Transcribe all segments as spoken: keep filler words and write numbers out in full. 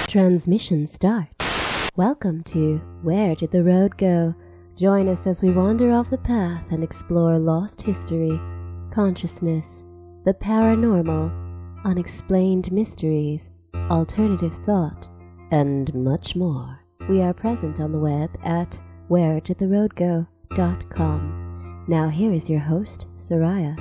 Transmission start. Welcome to Where Did the Road Go? Join us as we wander off the path and explore lost history, consciousness, the paranormal, unexplained mysteries, alternative thought, and much more. We are present on the web at where did the road go dot com. Now here is your host, Soraya.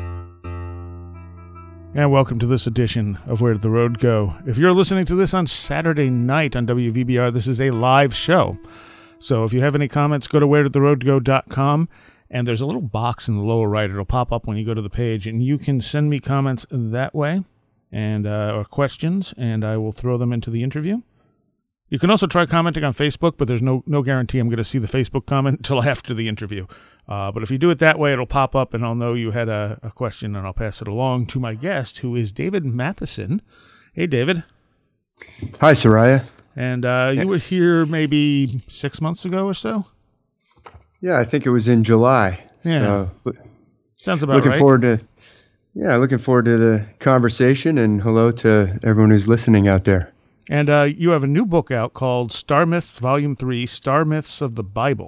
And welcome to this edition of Where Did the Road Go? If you're listening to this on Saturday night on W V B R, this is a live show. So if you have any comments, go to where did the road go dot com, and there's a little box in the lower right. It'll pop up when you go to the page, and you can send me comments that way, and uh, or questions, and I will throw them into the interview. You can also try commenting on Facebook, but there's no no guarantee I'm going to see the Facebook comment until after the interview. Uh, but if you do it that way, it'll pop up, and I'll know you had a, a question, and I'll pass it along to my guest, who is David Matheson. Hey, David. Hi, Soraya. And uh, you were here maybe six months ago or so? Yeah, I think it was in July. Yeah. So, sounds about looking right. Forward to, yeah, looking forward to the conversation, and hello to everyone who's listening out there. And uh, you have a new book out called Star Myths, Volume three, Star Myths of the Bible.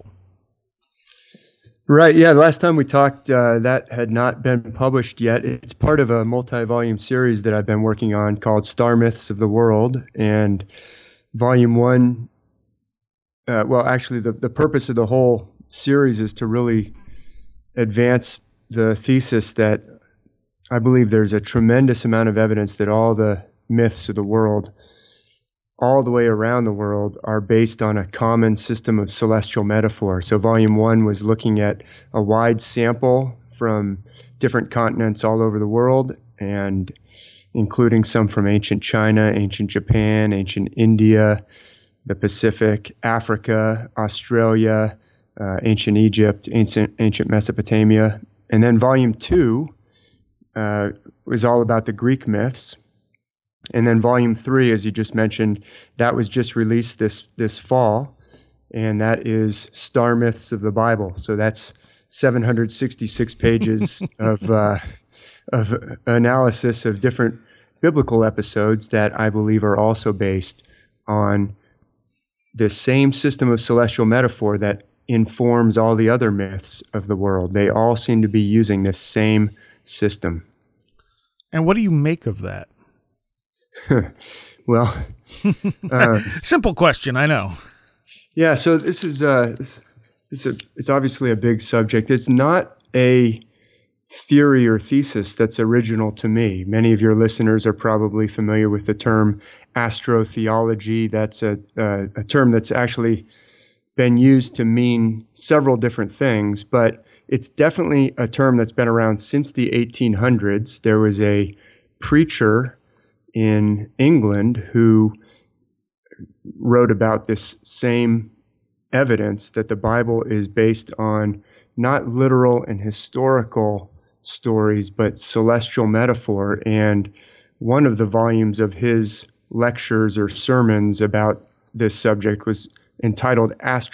Right, yeah, the last time we talked, uh, that had not been published yet. It's part of a multi-volume series that I've been working on called Star Myths of the World. And Volume one, uh, well, actually, the, the purpose of the whole series is to really advance the thesis that I believe there's a tremendous amount of evidence that all the myths of the world, all the way around the world, are based on a common system of celestial metaphor. So volume one was looking at a wide sample from different continents all over the world, and including some from ancient China, ancient Japan, ancient India, the Pacific, Africa, Australia, uh, ancient Egypt, ancient, ancient Mesopotamia. And then volume two uh, was all about the Greek myths. And then volume three, as you just mentioned, that was just released this this fall, and that is Star Myths of the Bible. So that's seven hundred sixty-six pages of uh, of analysis of different biblical episodes that I believe are also based on the same system of celestial metaphor that informs all the other myths of the world. They all seem to be using this same system. And what do you make of that? well, uh, simple question, I know. Yeah, so this is uh, this, it's a it's obviously a big subject. It's not a theory or thesis that's original to me. Many of your listeners are probably familiar with the term astrotheology. That's a uh, a term that's actually been used to mean several different things, but it's definitely a term that's been around since the eighteen hundreds. There was a preacher in England who wrote about this same evidence that the Bible is based on not literal and historical stories, but celestial metaphor. And one of the volumes of his lectures or sermons about this subject was entitled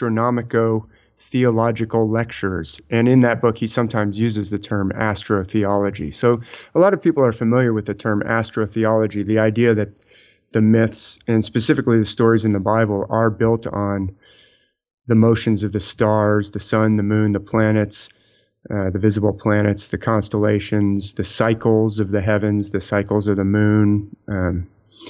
Astronomico-Theological Lectures. And in that book, he sometimes uses the term astrotheology. So a lot of people are familiar with the term astrotheology, the idea that the myths, and specifically the stories in the Bible, are built on the motions of the stars, the sun, the moon, the planets, uh, the visible planets, the constellations, the cycles of the heavens, the cycles of the moon. Um,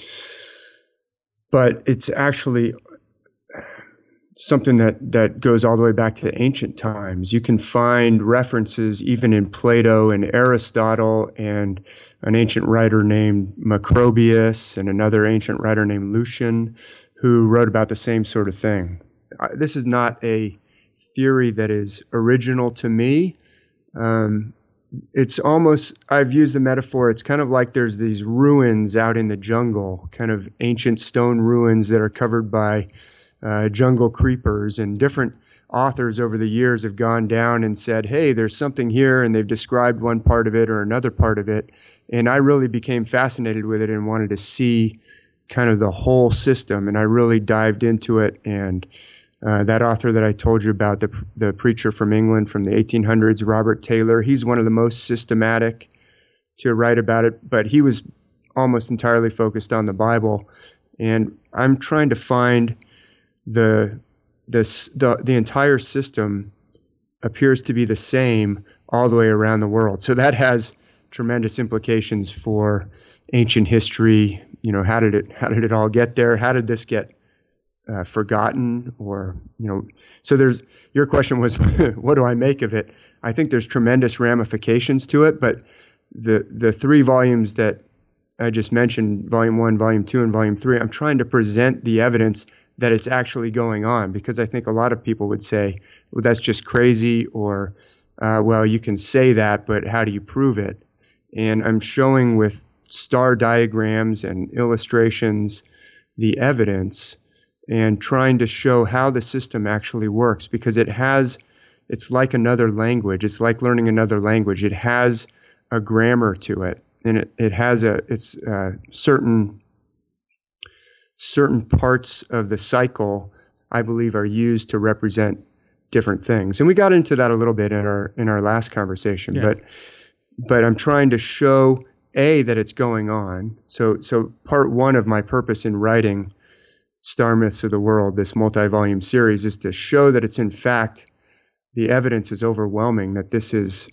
but it's actually something that, that goes all the way back to the ancient times. You can find references even in Plato and Aristotle and an ancient writer named Macrobius and another ancient writer named Lucian who wrote about the same sort of thing. This is not a theory that is original to me. Um, it's almost, I've used the metaphor, it's kind of like there's these ruins out in the jungle, kind of ancient stone ruins that are covered by Uh, jungle creepers, and different authors over the years have gone down and said, hey, there's something here, and they've described one part of it or another part of it. And I really became fascinated with it and wanted to see kind of the whole system, and I really dived into it. And uh, that author that I told you about, the the preacher from England from the eighteen hundreds, Robert Taylor, he's one of the most systematic to write about it, but he was almost entirely focused on the Bible. And I'm trying to find the this the the entire system appears to be the same all the way around the world. So that has tremendous implications for ancient history. You know, how did it how did it all get there? How did this get uh, forgotten? Or, you know, so there's your question was, what do I make of it? I think there's tremendous ramifications to it, but the the three volumes that I just mentioned, volume one, volume two, and volume three, I'm trying to present the evidence that it's actually going on, because I think a lot of people would say, well, that's just crazy, or, uh, well, you can say that, but how do you prove it? And I'm showing with star diagrams and illustrations the evidence and trying to show how the system actually works, because it has, it's like another language. It's like learning another language. It has a grammar to it, and it, it has a, it's uh, certain certain parts of the cycle, I believe, are used to represent different things. And we got into that a little bit in our in our last conversation, yeah. but but I'm trying to show, A, that it's going on. So so part one of my purpose in writing Star Myths of the World, this multi-volume series, is to show that it's in fact, the evidence is overwhelming, that this is,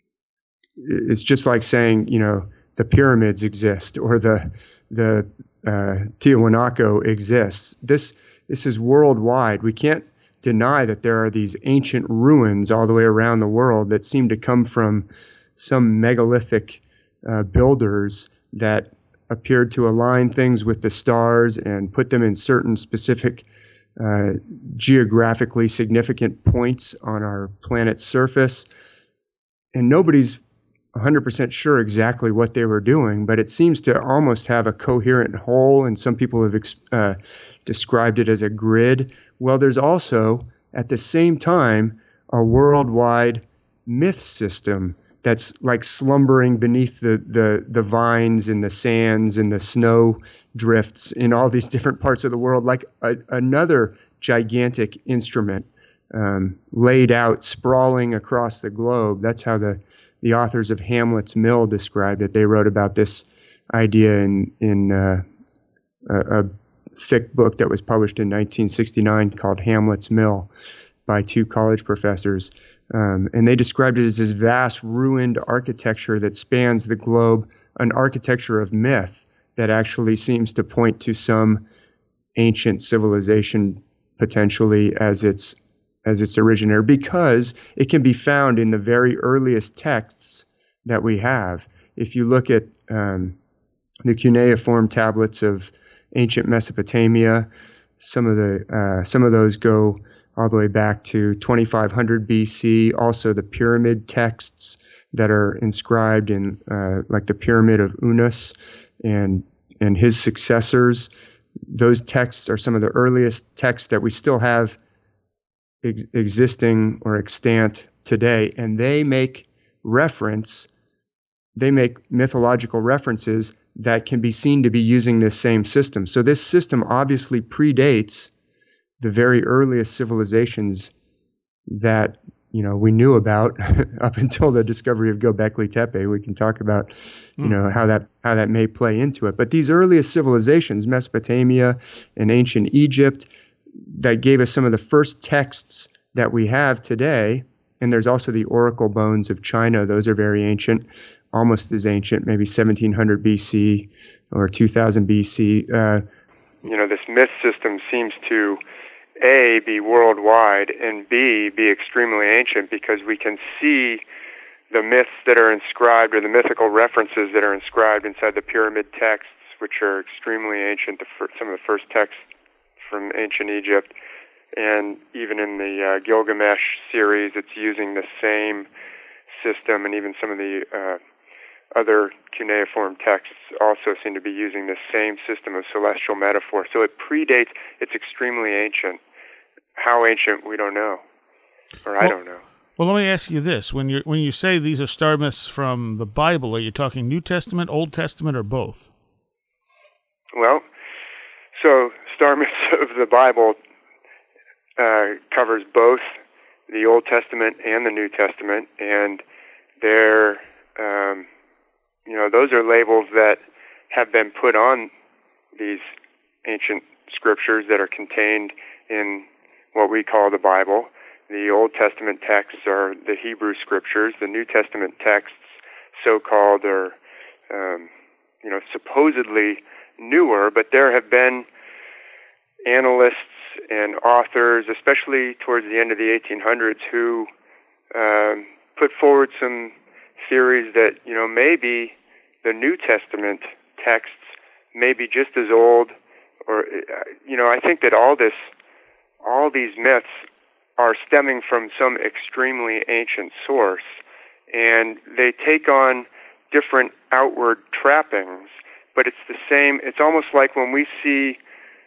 it's just like saying, you know, the pyramids exist, or the the uh, Tiwanaku exists. This this is worldwide. We can't deny that there are these ancient ruins all the way around the world that seem to come from some megalithic uh, builders that appeared to align things with the stars and put them in certain specific uh, geographically significant points on our planet's surface. And nobody's one hundred percent sure exactly what they were doing, but it seems to almost have a coherent whole, and some people have uh, described it as a grid. Well, there's also, at the same time, a worldwide myth system that's like slumbering beneath the, the, the vines and the sands and the snow drifts in all these different parts of the world, like a, another gigantic instrument um, laid out, sprawling across the globe. That's how the The authors of Hamlet's Mill described it. They wrote about this idea in in uh, a, a thick book that was published in nineteen sixty-nine called Hamlet's Mill by two college professors. Um, and they described it as this vast ruined architecture that spans the globe, an architecture of myth that actually seems to point to some ancient civilization potentially as its as its originator, because it can be found in the very earliest texts that we have. If you look at um, the cuneiform tablets of ancient Mesopotamia, some of the uh, some of those go all the way back to twenty-five hundred B C. Also, the pyramid texts that are inscribed in, uh, like the Pyramid of Unas and and his successors. Those texts are some of the earliest texts that we still have Ex- existing or extant today, and they make reference, they make mythological references that can be seen to be using this same system. So this system obviously predates the very earliest civilizations that, you know, we knew about up until the discovery of Göbekli Tepe. We can talk about, you know, how that how that may play into it. But these earliest civilizations, Mesopotamia and ancient Egypt, that gave us some of the first texts that we have today. And there's also the oracle bones of China. Those are very ancient, almost as ancient, maybe seventeen hundred B C or two thousand B C. Uh, you know, this myth system seems to, A, be worldwide, and B, be extremely ancient, because we can see the myths that are inscribed, or the mythical references that are inscribed inside the pyramid texts, which are extremely ancient, the fir- some of the first texts from ancient Egypt. And even in the uh, Gilgamesh series, it's using the same system, and even some of the uh, other cuneiform texts also seem to be using the same system of celestial metaphor. So it predates, it's extremely ancient. How ancient, we don't know, or well, I don't know. Well, let me ask you this. When you when you say these are star myths from the Bible, are you talking New Testament, Old Testament, or both? Well, so star myths of the Bible uh, covers both the Old Testament and the New Testament, and they're, um, you know, those are labels that have been put on these ancient scriptures that are contained in what we call the Bible. The Old Testament texts are the Hebrew scriptures. The New Testament texts, so-called, are, um, you know, supposedly newer, but there have been analysts and authors, especially towards the end of the eighteen hundreds, who um, put forward some theories that, you know, maybe the New Testament texts may be just as old, or, you know, I think that all this, all these myths are stemming from some extremely ancient source, and they take on different outward trappings, but it's the same. It's almost like when we see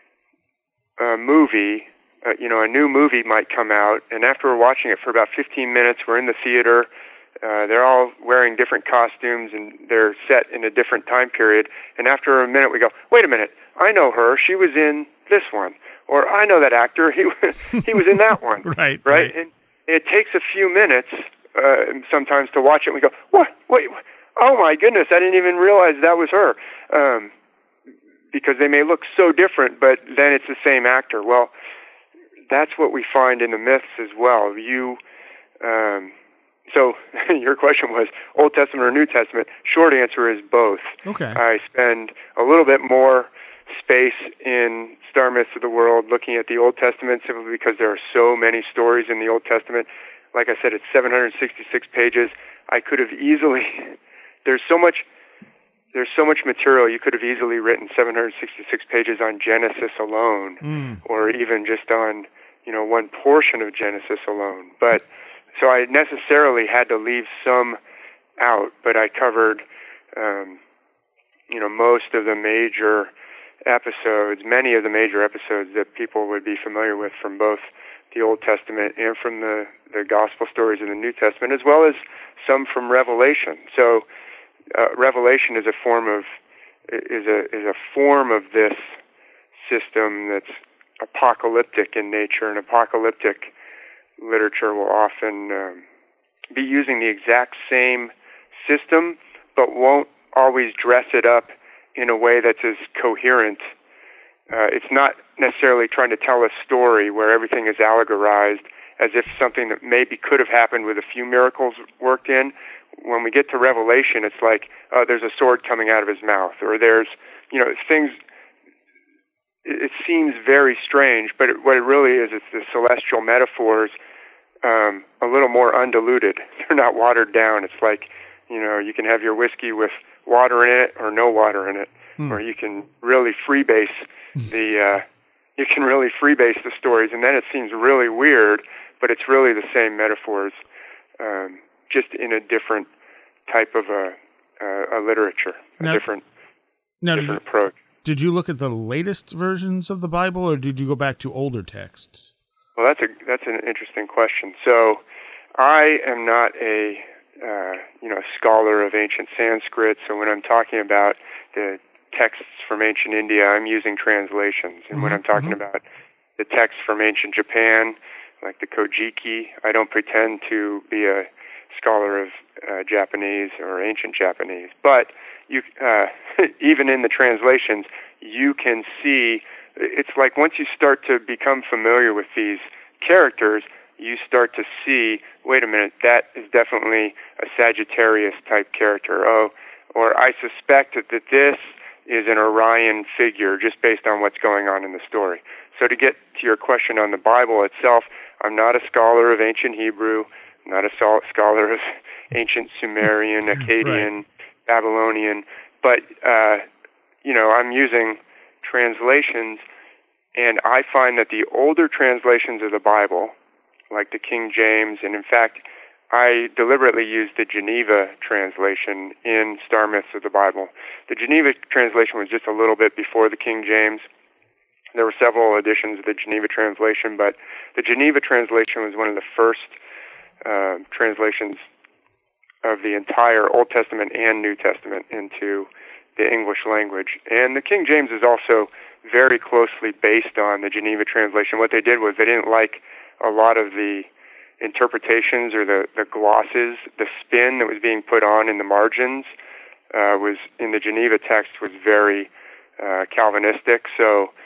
a movie, uh, you know, a new movie might come out, and after we're watching it for about fifteen minutes, we're in the theater, uh, they're all wearing different costumes, and they're set in a different time period, and after a minute we go, wait a minute, I know her, she was in this one, or I know that actor, he, he was in that one. right, right, right? And it takes a few minutes uh, sometimes to watch it, and we go, what, wait, what? Oh my goodness, I didn't even realize that was her. Um, because they may look so different, but then it's the same actor. Well, that's what we find in the myths as well. You, um, so your question was Old Testament or New Testament? Short answer is both. Okay. I spend a little bit more space in Star Myths of the World looking at the Old Testament simply because there are so many stories in the Old Testament. Like I said, it's seven hundred sixty-six pages. I could have easily, there's so much There's so much material, you could have easily written seven hundred sixty-six pages on Genesis alone, mm. or even just on, you know, one portion of Genesis alone. But so I necessarily had to leave some out, but I covered, um, you know, most of the major episodes, many of the major episodes that people would be familiar with from both the Old Testament and from the, the Gospel stories in the New Testament, as well as some from Revelation. So Uh, Revelation is a form of is a is a form of this system that's apocalyptic in nature, and apocalyptic literature will often um, be using the exact same system, but won't always dress it up in a way that's as coherent. Uh, it's not necessarily trying to tell a story where everything is allegorized as if something that maybe could have happened with a few miracles worked in. When we get to Revelation, it's like, uh, there's a sword coming out of his mouth, or there's, you know, things, it seems very strange, but it, what it really is, it's the celestial metaphors, um, a little more undiluted. They're not watered down. It's like, you know, you can have your whiskey with water in it or no water in it, hmm. or you can really freebase the, uh, you can really freebase the stories, and then it seems really weird, but it's really the same metaphors, um, just in a different type of a, uh, a literature, a now, different, now different did you, approach. Did you look at the latest versions of the Bible, or did you go back to older texts? Well, that's a that's an interesting question. So, I am not a uh, you know scholar of ancient Sanskrit. So when I'm talking about the texts from ancient India, I'm using translations, and mm-hmm. when I'm talking mm-hmm. about the texts from ancient Japan, like the Kojiki, I don't pretend to be a scholar of uh, Japanese or ancient Japanese, but you uh, even in the translations, you can see, it's like once you start to become familiar with these characters, you start to see, wait a minute, that is definitely a Sagittarius type character. Oh, or I suspect that, that this is an Orion figure just based on what's going on in the story. So to get to your question on the Bible itself, I'm not a scholar of ancient Hebrew, not a scholar of ancient Sumerian, Akkadian, right. Babylonian, but, uh, you know, I'm using translations, and I find that the older translations of the Bible, like the King James, and in fact, I deliberately used the Geneva translation in Star Myths of the Bible. The Geneva translation was just a little bit before the King James. There were several editions of the Geneva translation, but the Geneva translation was one of the first uh, translations of the entire Old Testament and New Testament into the English language. And the King James is also very closely based on the Geneva translation. What they did was they didn't like a lot of the interpretations or the, the glosses, the spin that was being put on in the margins uh, was in the Geneva text was very uh, Calvinistic. So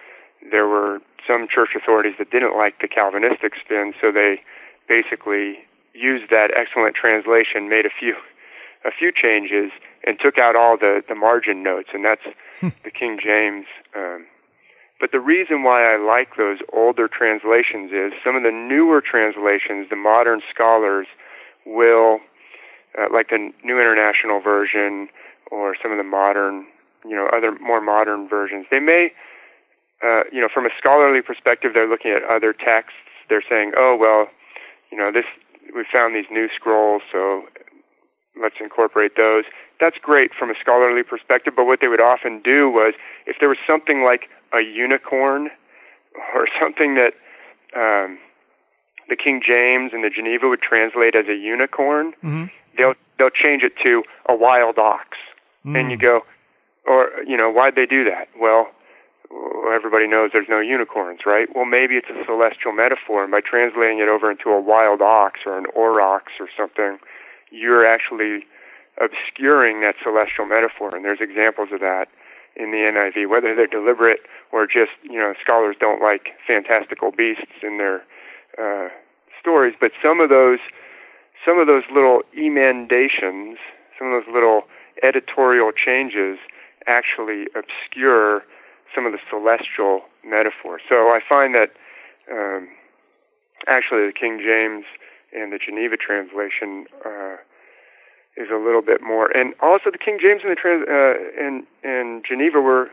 there were some church authorities that didn't like the Calvinistic spin, so they basically used that excellent translation, made a few a few changes, and took out all the, the margin notes, and that's the King James. Um, but the reason why I like those older translations is some of the newer translations, the modern scholars will, uh, like the New International Version or some of the modern, you know, other more modern versions, they may, uh, you know, from a scholarly perspective, they're looking at other texts. They're saying, oh, well, you know, this we found these new scrolls, so let's incorporate those. That's great from a scholarly perspective, but what they would often do was, if there was something like a unicorn or something that um, the King James and the Geneva would translate as a unicorn, mm-hmm. they'll they'll change it to a wild ox. Mm. And you go, or, you know, why'd they do that? Well, everybody knows there's no unicorns, right? Well, maybe it's a celestial metaphor, and by translating it over into a wild ox or an aurochs or something, you're actually obscuring that celestial metaphor, and there's examples of that in the N I V, whether they're deliberate or just, you know, scholars don't like fantastical beasts in their uh, stories, but some of those, some of those little emendations, some of those little editorial changes actually obscure some of the celestial metaphors. So I find that um, actually the King James and the Geneva translation uh, is a little bit more, and also the King James and the trans, uh, and and Geneva were,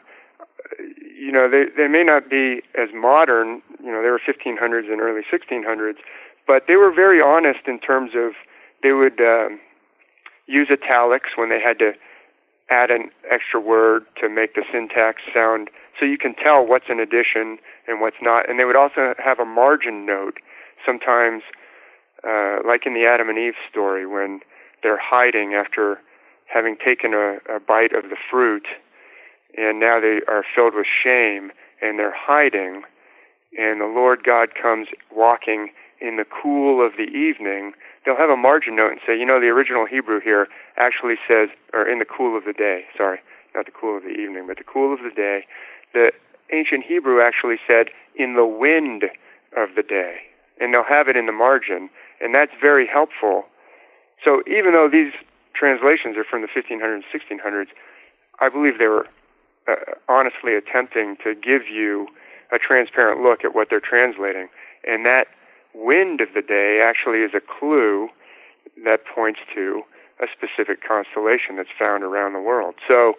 you know, they they may not be as modern, you know, they were fifteen hundreds and early sixteen hundreds, but they were very honest in terms of they would um, use italics when they had to add an extra word to make the syntax sound, so you can tell what's an addition and what's not, and they would also have a margin note sometimes. Uh, like in the Adam and Eve story, when they're hiding after having taken a, a bite of the fruit, and now they are filled with shame, and they're hiding, and the Lord God comes walking in the cool of the evening, they'll have a margin note and say, you know, the original Hebrew here actually says, or in the cool of the day, sorry, not the cool of the evening, but the cool of the day, the ancient Hebrew actually said, in the wind of the day, and they'll have it in the margin, and that's very helpful. So even though these translations are from the fifteen hundreds, sixteen hundreds, I believe they were uh, honestly attempting to give you a transparent look at what they're translating. And that wind of the day actually is a clue that points to a specific constellation that's found around the world. So,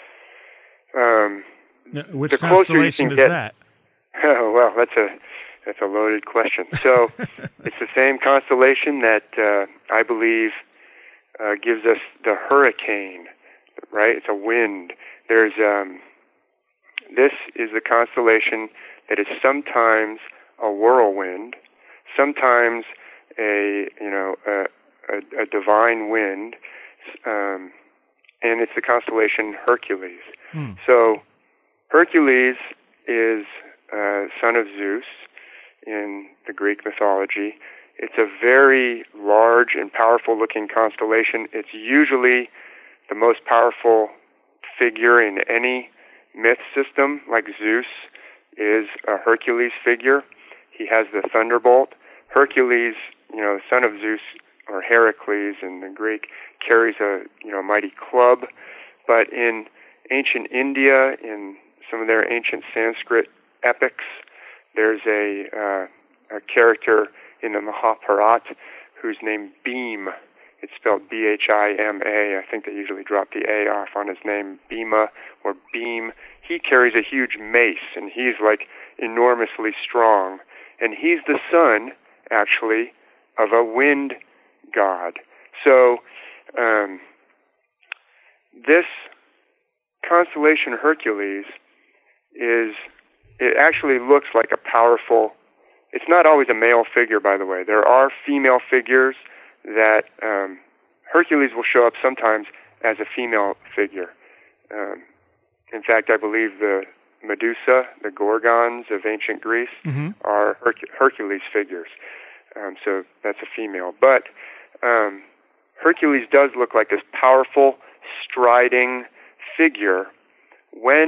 um, now, which constellation is get, that? Oh, well, that's a That's a loaded question. So it's the same constellation that uh, I believe uh, gives us the hurricane, right? It's a wind. There's um, this is the constellation that is sometimes a whirlwind, sometimes a you know a, a, a divine wind, um, and it's the constellation Hercules. Hmm. So Hercules is uh, son of Zeus in the Greek mythology. It's a very large and powerful-looking constellation. It's usually the most powerful figure in any myth system, like Zeus is a Hercules figure. He has the thunderbolt. Hercules, you know, son of Zeus, or Heracles in the Greek, carries a, you know, mighty club. But in ancient India, in some of their ancient Sanskrit epics, there's a uh, a character in the Mahabharata who's named Bhim. It's spelled B H I M A. I think they usually drop the A off on his name, Bhima or Beam. He carries a huge mace, and he's like enormously strong. And he's the son, actually, of a wind god. So um, this constellation Hercules is... It actually looks like a powerful, it's not always a male figure, by the way. There are female figures that um, Hercules will show up sometimes as a female figure. Um, in fact, I believe the Medusa, the Gorgons of ancient Greece, mm-hmm. are Herc- Hercules figures. Um, so that's a female. But um, Hercules does look like this powerful, striding figure when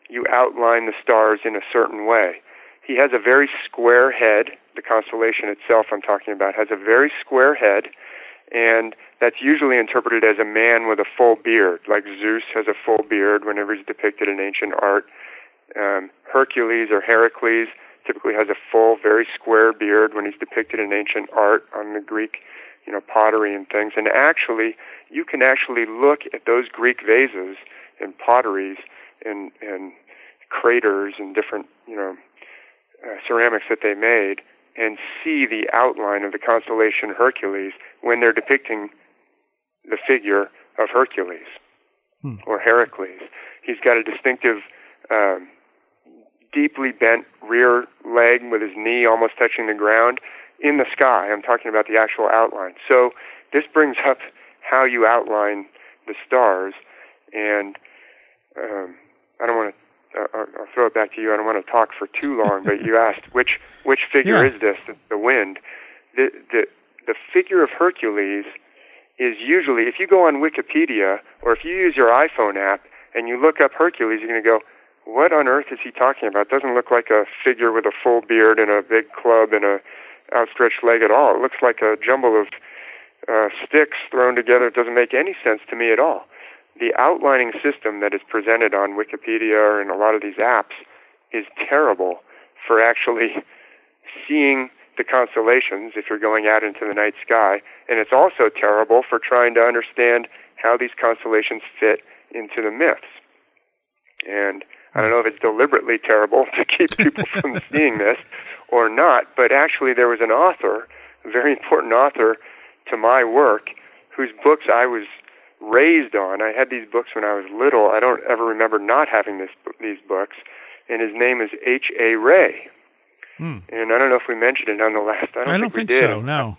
you outline the stars in a certain way. He has a very square head. The constellation itself I'm talking about has a very square head, and that's usually interpreted as a man with a full beard, like Zeus has a full beard whenever he's depicted in ancient art. Um, Hercules or Heracles typically has a full, very square beard when he's depicted in ancient art on the Greek, you know, pottery and things. And actually, you can actually look at those Greek vases and potteries and, and craters and different, you know, uh, ceramics that they made and see the outline of the constellation Hercules when they're depicting the figure of Hercules hmm. or Heracles. He's got a distinctive, um, deeply bent rear leg with his knee almost touching the ground in the sky. I'm talking about the actual outline. So this brings up how you outline the stars, and um, I don't want to. Uh, I'll throw it back to you. I don't want to talk for too long, but you asked which which figure yeah. is this? The, the wind. The the the figure of Hercules is usually, if you go on Wikipedia or if you use your iPhone app and you look up Hercules, you're going to go, what on earth is he talking about? It doesn't look like a figure with a full beard and a big club and a outstretched leg at all. It looks like a jumble of uh, sticks thrown together. It doesn't make any sense to me at all. The outlining system that is presented on Wikipedia and a lot of these apps is terrible for actually seeing the constellations if you're going out into the night sky, and it's also terrible for trying to understand how these constellations fit into the myths. And I don't know if it's deliberately terrible to keep people from seeing this or not, but actually there was an author, a very important author to my work, whose books I was raised on. I had these books when I was little. I don't ever remember not having this, these books, and his name is H A Rey. Hmm. And I don't know if we mentioned it on the last. I don't, I don't think, think, we did. so, no.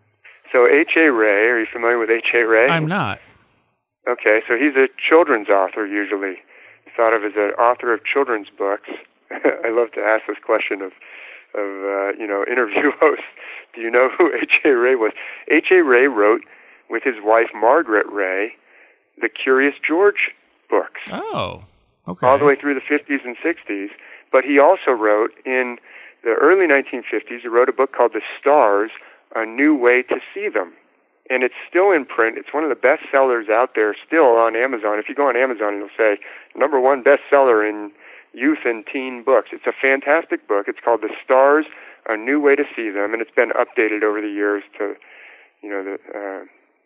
So H A Rey, are you familiar with H A Rey? I'm not. Okay, so he's a children's author usually. Thought of as an author of children's books. I love to ask this question of, of uh, you know, interview hosts. Do you know who H A Rey was? H A Rey wrote with his wife Margaret Rey the Curious George books. Oh, okay. All the way through the fifties and sixties. But he also wrote in the early nineteen fifties, he wrote a book called The Stars, A New Way to See Them. And it's still in print. It's one of the best sellers out there still on Amazon. If you go on Amazon, it'll say number one bestseller in youth and teen books. It's a fantastic book. It's called The Stars, A New Way to See Them, and it's been updated over the years to, you know, the, uh,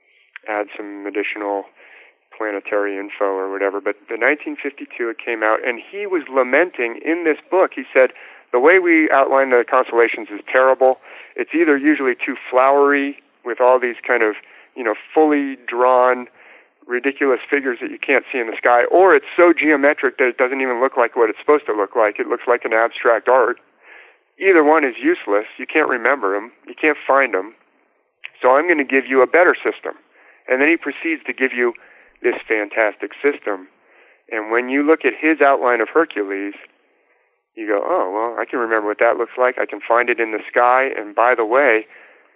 add some additional planetary info or whatever. But the nineteen fifty-two it came out, and he was lamenting in this book. He said, the way we outline the constellations is terrible. It's either usually too flowery with all these kind of, you know, fully drawn, ridiculous figures that you can't see in the sky, or it's so geometric that it doesn't even look like what it's supposed to look like. It looks like an abstract art. Either one is useless. You can't remember them. You can't find them. So I'm going to give you a better system. And then he proceeds to give you this fantastic system. And when you look at his outline of Hercules, you go, oh, well, I can remember what that looks like. I can find it in the sky. And by the way,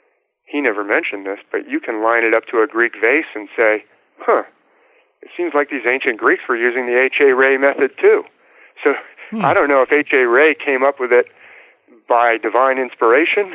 he never mentioned this, but you can line it up to a Greek vase and say, huh, it seems like these ancient Greeks were using the H A Rey method too. So hmm. I don't know if H A Rey came up with it by divine inspiration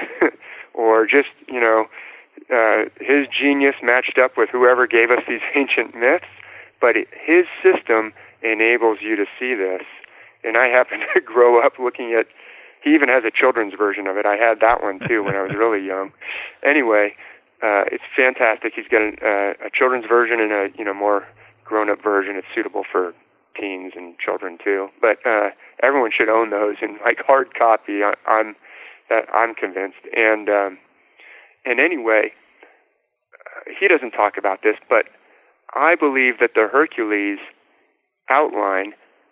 or just, you know, uh, his genius matched up with whoever gave us these ancient myths, but it, his system enables you to see this. And I happen to grow up looking at, he even has a children's version of it. I had that one too when I was really young. Anyway, uh, it's fantastic. He's got a, uh, a children's version and a, you know, more grown-up version. It's suitable for teens and children too. But uh, everyone should own those in like hard copy. I, I'm that I'm convinced. And um, and anyway, uh, he doesn't talk about this, but I believe that the Hercules outline,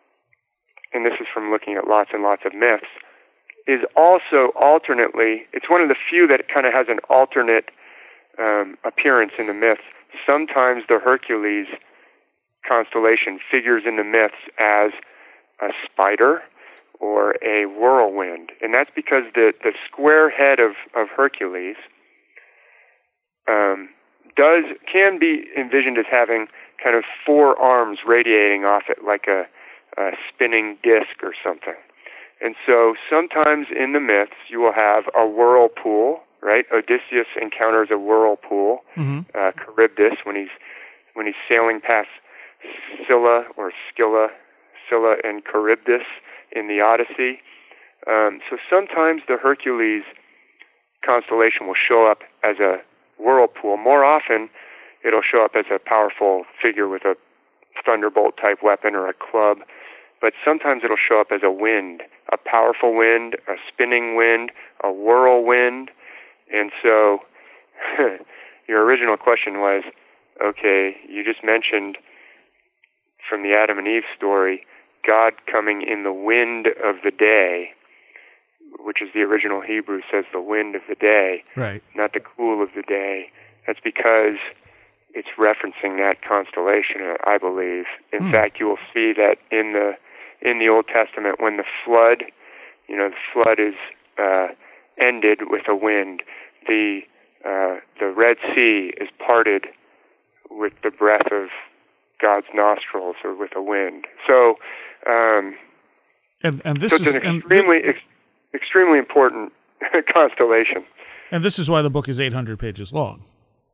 and this is from looking at lots and lots of myths, is also alternately, it's one of the few that kind of has an alternate um, appearance in the myths. Sometimes the Hercules constellation figures in the myths as a spider or a whirlwind. And that's because the, the square head of, of Hercules um, does can be envisioned as having kind of four arms radiating off it like a a spinning disc or something. And so sometimes in the myths you will have a whirlpool, right? Odysseus encounters a whirlpool, mm-hmm. uh, Charybdis, when he's when he's sailing past Scylla or Scylla, Scylla and Charybdis in the Odyssey. Um, so sometimes the Hercules constellation will show up as a whirlpool. More often, it'll show up as a powerful figure with a thunderbolt-type weapon or a club. But sometimes it'll show up as a wind, a powerful wind, a spinning wind, a whirlwind. And so your original question was, okay, you just mentioned from the Adam and Eve story, God coming in the wind of the day, which is the original Hebrew says the wind of the day, right? Not the cool of the day. That's because it's referencing that constellation, I believe. In hmm. fact, you will see that in the in the Old Testament, when the flood, you know, the flood is uh, ended with a wind. The uh, the Red Sea is parted with the breath of God's nostrils or with a wind. So, um, and and this so it's is an extremely ex- extremely important constellation. And this is why the book is eight hundred pages long.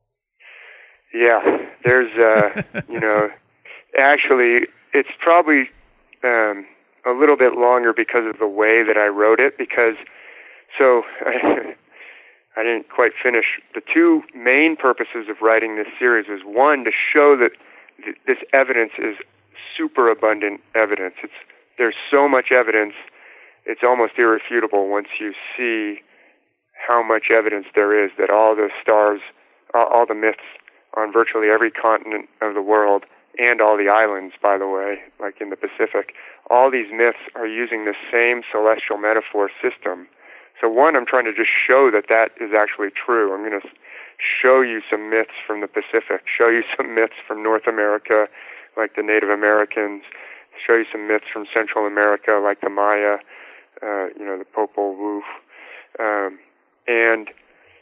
Yeah, there's, uh, you know, actually, it's probably um, a little bit longer because of the way that I wrote it, because, so, I, I didn't quite finish. The two main purposes of writing this series was, one, to show that th- this evidence is super abundant evidence. It's there's so much evidence, it's almost irrefutable once you see how much evidence there is that all the stars, all, all the myths on virtually every continent of the world, and all the islands, by the way, like in the Pacific, all these myths are using the same celestial metaphor system. So one, I'm trying to just show that that is actually true. I'm going to show you some myths from the Pacific, show you some myths from North America, like the Native Americans, show you some myths from Central America, like the Maya, uh, you know, the Popol Vuh. Um, and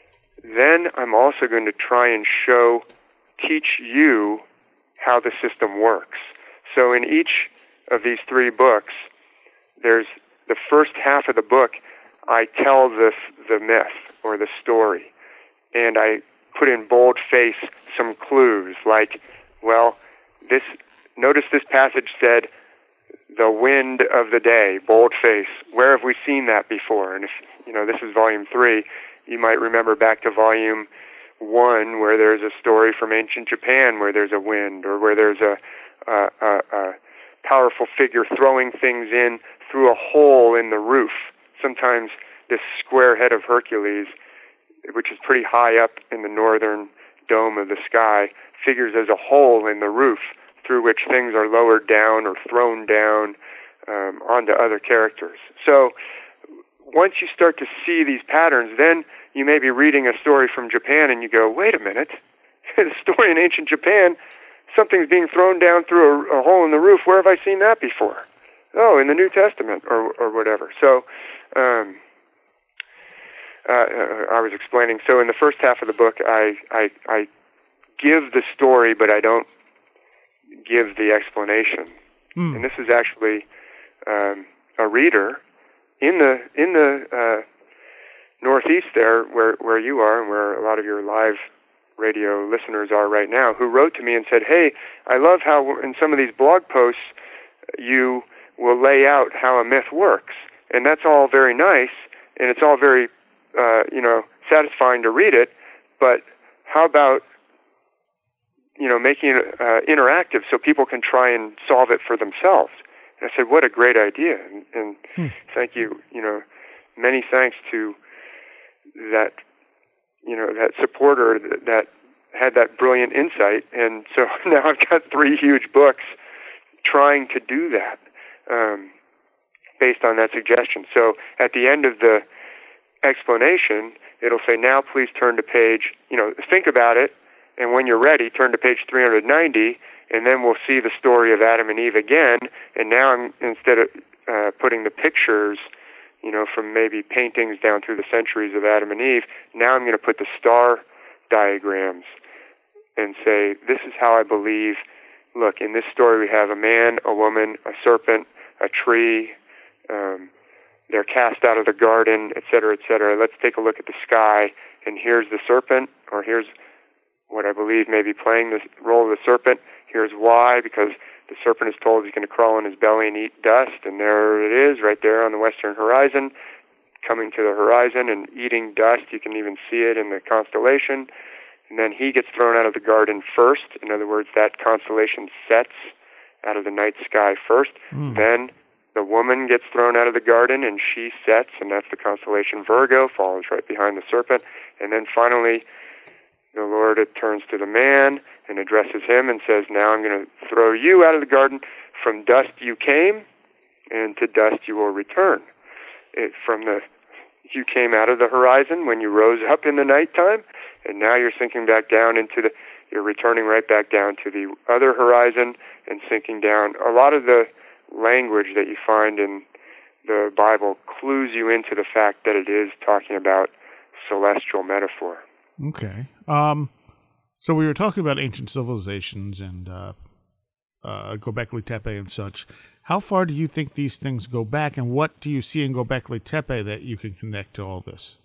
then I'm also going to try and show, teach you how the system works. So in each of these three books, there's the first half of the book, I tell the, the myth or the story, and I put in boldface some clues like, well, this, notice this passage said, the wind of the day, boldface. Where have we seen that before? And if, you know, this is volume three, you might remember back to volume one where there's a story from ancient Japan where there's a wind, or where there's a, a, a, a powerful figure throwing things in through a hole in the roof. Sometimes this square head of Hercules, which is pretty high up in the northern dome of the sky, figures as a hole in the roof through which things are lowered down or thrown down um, onto other characters. So once you start to see these patterns, then you may be reading a story from Japan and you go, wait a minute, the story in ancient Japan, something's being thrown down through a, a hole in the roof. Where have I seen that before? Oh, in the New Testament or, or whatever. So um, uh, I was explaining, so in the first half of the book, I, I, I give the story, but I don't give the explanation. Mm. And this is actually um, a reader in the in the uh, Northeast there, where where you are, and where a lot of your live radio listeners are right now, who wrote to me and said, "Hey, I love how in some of these blog posts you will lay out how a myth works, and that's all very nice, and it's all very uh, you know satisfying to read it. But how about you know making it uh, interactive so people can try and solve it for themselves?" And I said, "What a great idea!" And, and hmm. thank you, you know, many thanks to that, you know, that supporter that, that had that brilliant insight. And so now I've got three huge books trying to do that um, based on that suggestion. So at the end of the explanation, it'll say, "Now please turn to page," you know, think about it, and when you're ready, turn to page three hundred ninety. And then we'll see the story of Adam and Eve again. And now I'm, instead of uh, putting the pictures, you know, from maybe paintings down through the centuries of Adam and Eve, now I'm going to put the star diagrams and say, this is how I believe look, in this story we have a man, a woman, a serpent, a tree, um, they're cast out of the garden, et cetera, et cetera. Let's take a look at the sky, and here's the serpent, or here's what I believe may be playing the role of the serpent. Here's why, because the serpent is told he's going to crawl on his belly and eat dust, and there it is, right there on the western horizon, coming to the horizon and eating dust. You can even see it in the constellation. And then he gets thrown out of the garden first. In other words, that constellation sets out of the night sky first. Mm. Then the woman gets thrown out of the garden, and she sets, and that's the constellation Virgo, falls right behind the serpent. And then finally, the Lord turns to the man and addresses him and says, now I'm going to throw you out of the garden. From dust you came, and to dust you will return. It, from the you came out of the horizon when you rose up in the nighttime, and now you're sinking back down into the, you're returning right back down to the other horizon and sinking down. A lot of the language that you find in the Bible clues you into the fact that it is talking about celestial metaphor. Okay. Um, so we were talking about ancient civilizations and uh, uh, Göbekli Tepe and such. How far do you think these things go back, and what do you see in Göbekli Tepe that you can connect to all this?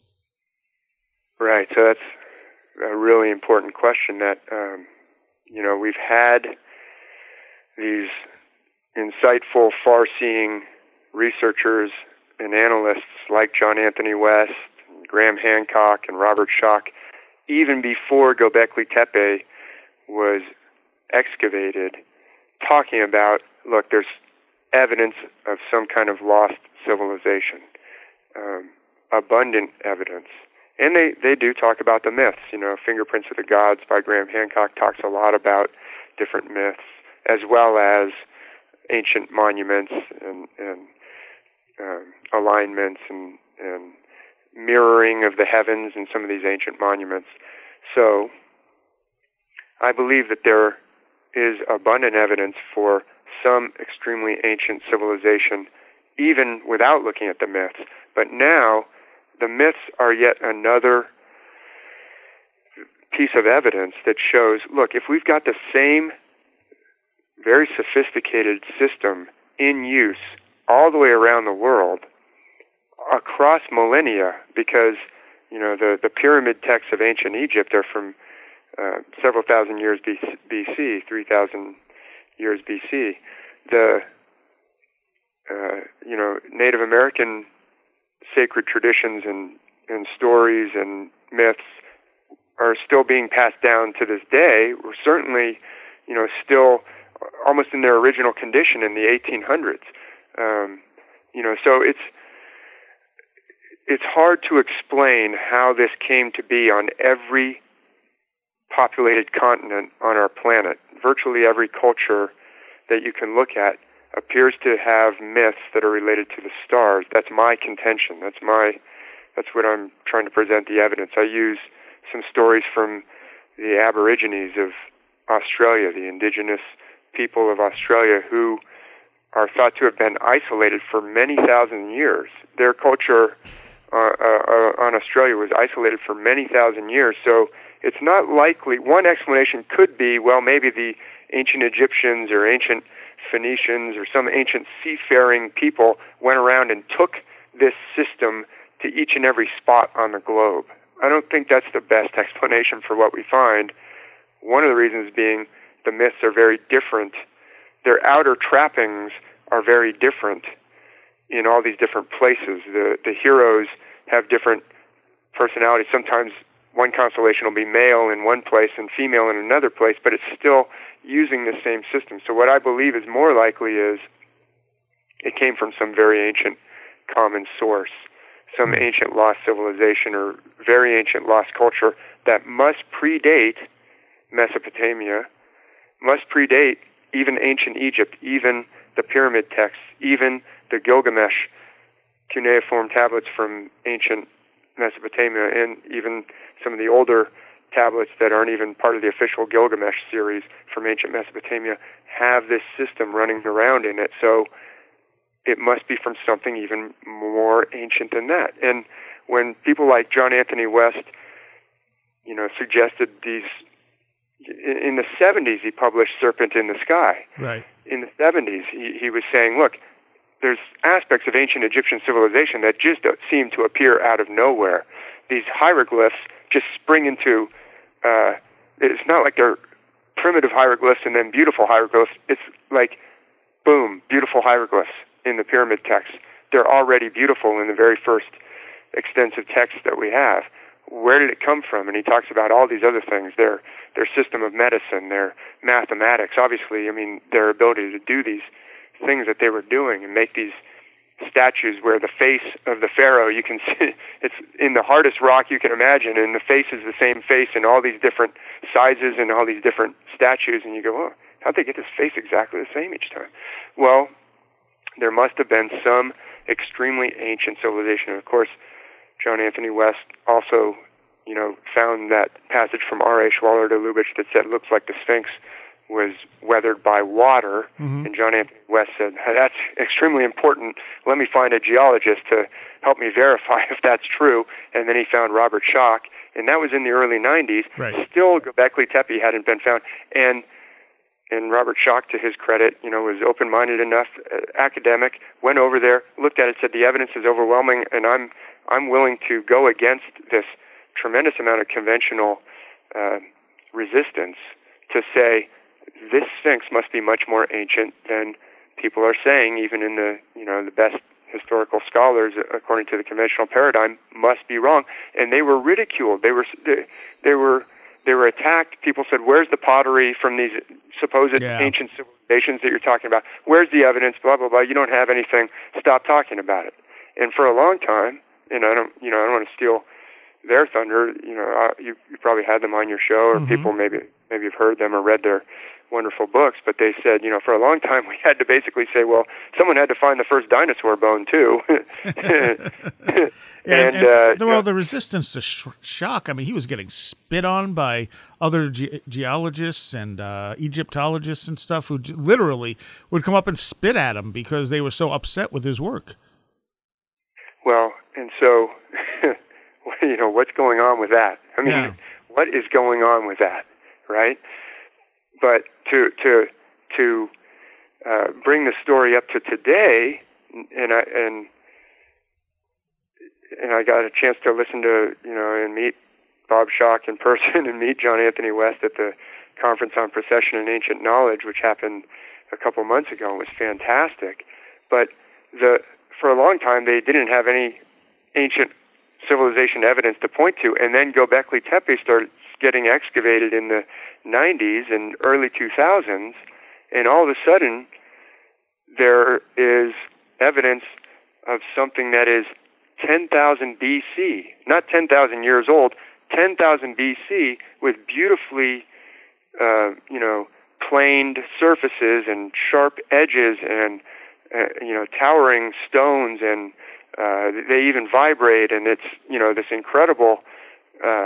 Right. So that's a really important question that, um, you know, we've had these insightful, far-seeing researchers and analysts like John Anthony West, Graham Hancock, and Robert Schoch, even before Göbekli Tepe was excavated, talking about, look, there's evidence of some kind of lost civilization, um, abundant evidence. And they, they do talk about the myths. You know, Fingerprints of the Gods by Graham Hancock talks a lot about different myths, as well as ancient monuments and, and um, alignments and, and mirroring of the heavens in some of these ancient monuments. So I believe that there is abundant evidence for some extremely ancient civilization, even without looking at the myths. But now, the myths are yet another piece of evidence that shows, look, if we've got the same very sophisticated system in use all the way around the world, across millennia, because, you know, the, the pyramid texts of ancient Egypt are from uh, several thousand years B C, three thousand years B C. The, uh, you know, Native American sacred traditions and, and stories and myths are still being passed down to this day. We're certainly, you know, still almost in their original condition in the eighteen hundreds. Um, you know, so it's it's hard to explain how this came to be on every populated continent on our planet. Virtually every culture that you can look at appears to have myths that are related to the stars. That's my contention. That's my, that's what I'm trying to present the evidence. I use some stories from the Aborigines of Australia, the indigenous people of Australia, who are thought to have been isolated for many thousand years. Their culture uh, uh, on Australia was isolated for many thousand years, so it's not likely. One explanation could be, well, maybe the ancient Egyptians or ancient Phoenicians or some ancient seafaring people went around and took this system to each and every spot on the globe. I don't think that's the best explanation for what we find. One of the reasons being the myths are very different. Their outer trappings are very different in all these different places. The, the heroes have different personalities. Sometimes one constellation will be male in one place and female in another place, but it's still using the same system. So what I believe is more likely is it came from some very ancient common source, some ancient lost civilization or very ancient lost culture that must predate Mesopotamia, must predate even ancient Egypt, even the pyramid texts, even the Gilgamesh cuneiform tablets from ancient Mesopotamia, and even some of the older tablets that aren't even part of the official Gilgamesh series from ancient Mesopotamia have this system running around in it. So it must be from something even more ancient than that. And when people like John Anthony West, you know, suggested these, in the seventies, he published Serpent in the Sky. Right. In the seventies, he, he was saying, look, there's aspects of ancient Egyptian civilization that just seem to appear out of nowhere. These hieroglyphs just spring into, uh, it's not like they're primitive hieroglyphs and then beautiful hieroglyphs. It's like, boom, beautiful hieroglyphs in the pyramid text. They're already beautiful in the very first extensive text that we have. Where did it come from? And he talks about all these other things, their their system of medicine, their mathematics, obviously, I mean, their ability to do these things that they were doing and make these statues where the face of the pharaoh, you can see, it's in the hardest rock you can imagine, and the face is the same face in all these different sizes and all these different statues, and you go, oh, how'd they get this face exactly the same each time? Well, there must have been some extremely ancient civilization. And of course, John Anthony West also, you know, found that passage from R A Schwaller de Lubitsch that said, looks like the Sphinx was weathered by water. Mm-hmm. And John Anthony West said, that's extremely important. Let me find a geologist to help me verify if that's true. And then he found Robert Schoch, and that was in the early nineties. Right. Still, Göbekli Tepe hadn't been found. And And Robert Schoch, to his credit, you know, was open-minded enough, uh, academic, went over there, looked at it, said the evidence is overwhelming, and I'm I'm willing to go against this tremendous amount of conventional uh, resistance to say this Sphinx must be much more ancient than people are saying, even in the, you know, the best historical scholars, according to the conventional paradigm, must be wrong. And they were ridiculed. They were they, they were they were attacked. People said, "Where's the pottery from these supposed yeah. ancient civilizations that you're talking about? Where's the evidence? Blah blah blah. You don't have anything. Stop talking about it." And for a long time, and I don't, you know, I don't want to steal their thunder. You know, uh, you you probably had them on your show, or mm-hmm. people maybe maybe have heard them or read their wonderful books, but they said, you know, for a long time we had to basically say, well, someone had to find the first dinosaur bone too. and, and, and uh, well, know, the resistance to sh- shock. I mean, he was getting spit on by other ge- geologists and uh, Egyptologists and stuff who j- literally would come up and spit at him because they were so upset with his work. Well, and so, you know, what's going on with that? I mean, yeah. what is going on with that, right? But to to to uh, bring the story up to today, and I and and I got a chance to listen to, you know, and meet Bob Schoch in person and meet John Anthony West at the Conference on Precession and Ancient Knowledge, which happened a couple months ago and was fantastic. But the for a long time they didn't have any ancient civilization evidence to point to, and then Göbekli Tepe started getting excavated in the nineties and early two thousands, and all of a sudden there is evidence of something that is ten thousand B C, not ten thousand years old, ten thousand B C, with beautifully, uh, you know, planed surfaces and sharp edges and, uh, you know, towering stones, and uh, they even vibrate, and it's, you know, this incredible, uh,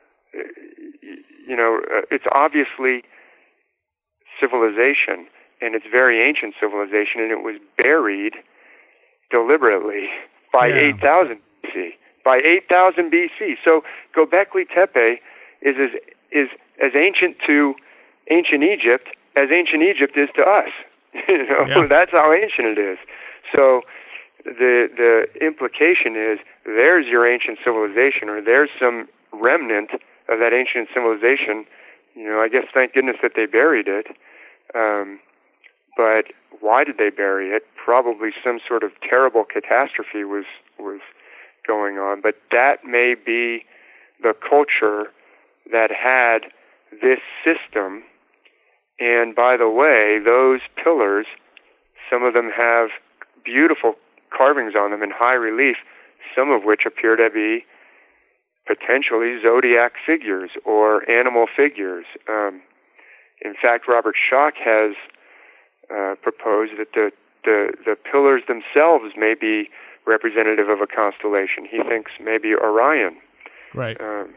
you know, uh, it's obviously civilization, and it's very ancient civilization, and it was buried deliberately by yeah. eight thousand B C. By eight thousand B C. So Göbekli Tepe is as, is as ancient to ancient Egypt as ancient Egypt is to us. you know, yeah. That's how ancient it is. So the the implication is there's your ancient civilization, or there's some remnant of that ancient civilization. You know, I guess thank goodness that they buried it. Um, but why did they bury it? Probably some sort of terrible catastrophe was was going on. But that may be the culture that had this system. And by the way, those pillars, some of them have beautiful carvings on them in high relief, some of which appear to be potentially zodiac figures or animal figures. Um, in fact, Robert Schoch has uh, proposed that the, the the pillars themselves may be representative of a constellation. He thinks maybe Orion. Right. Um,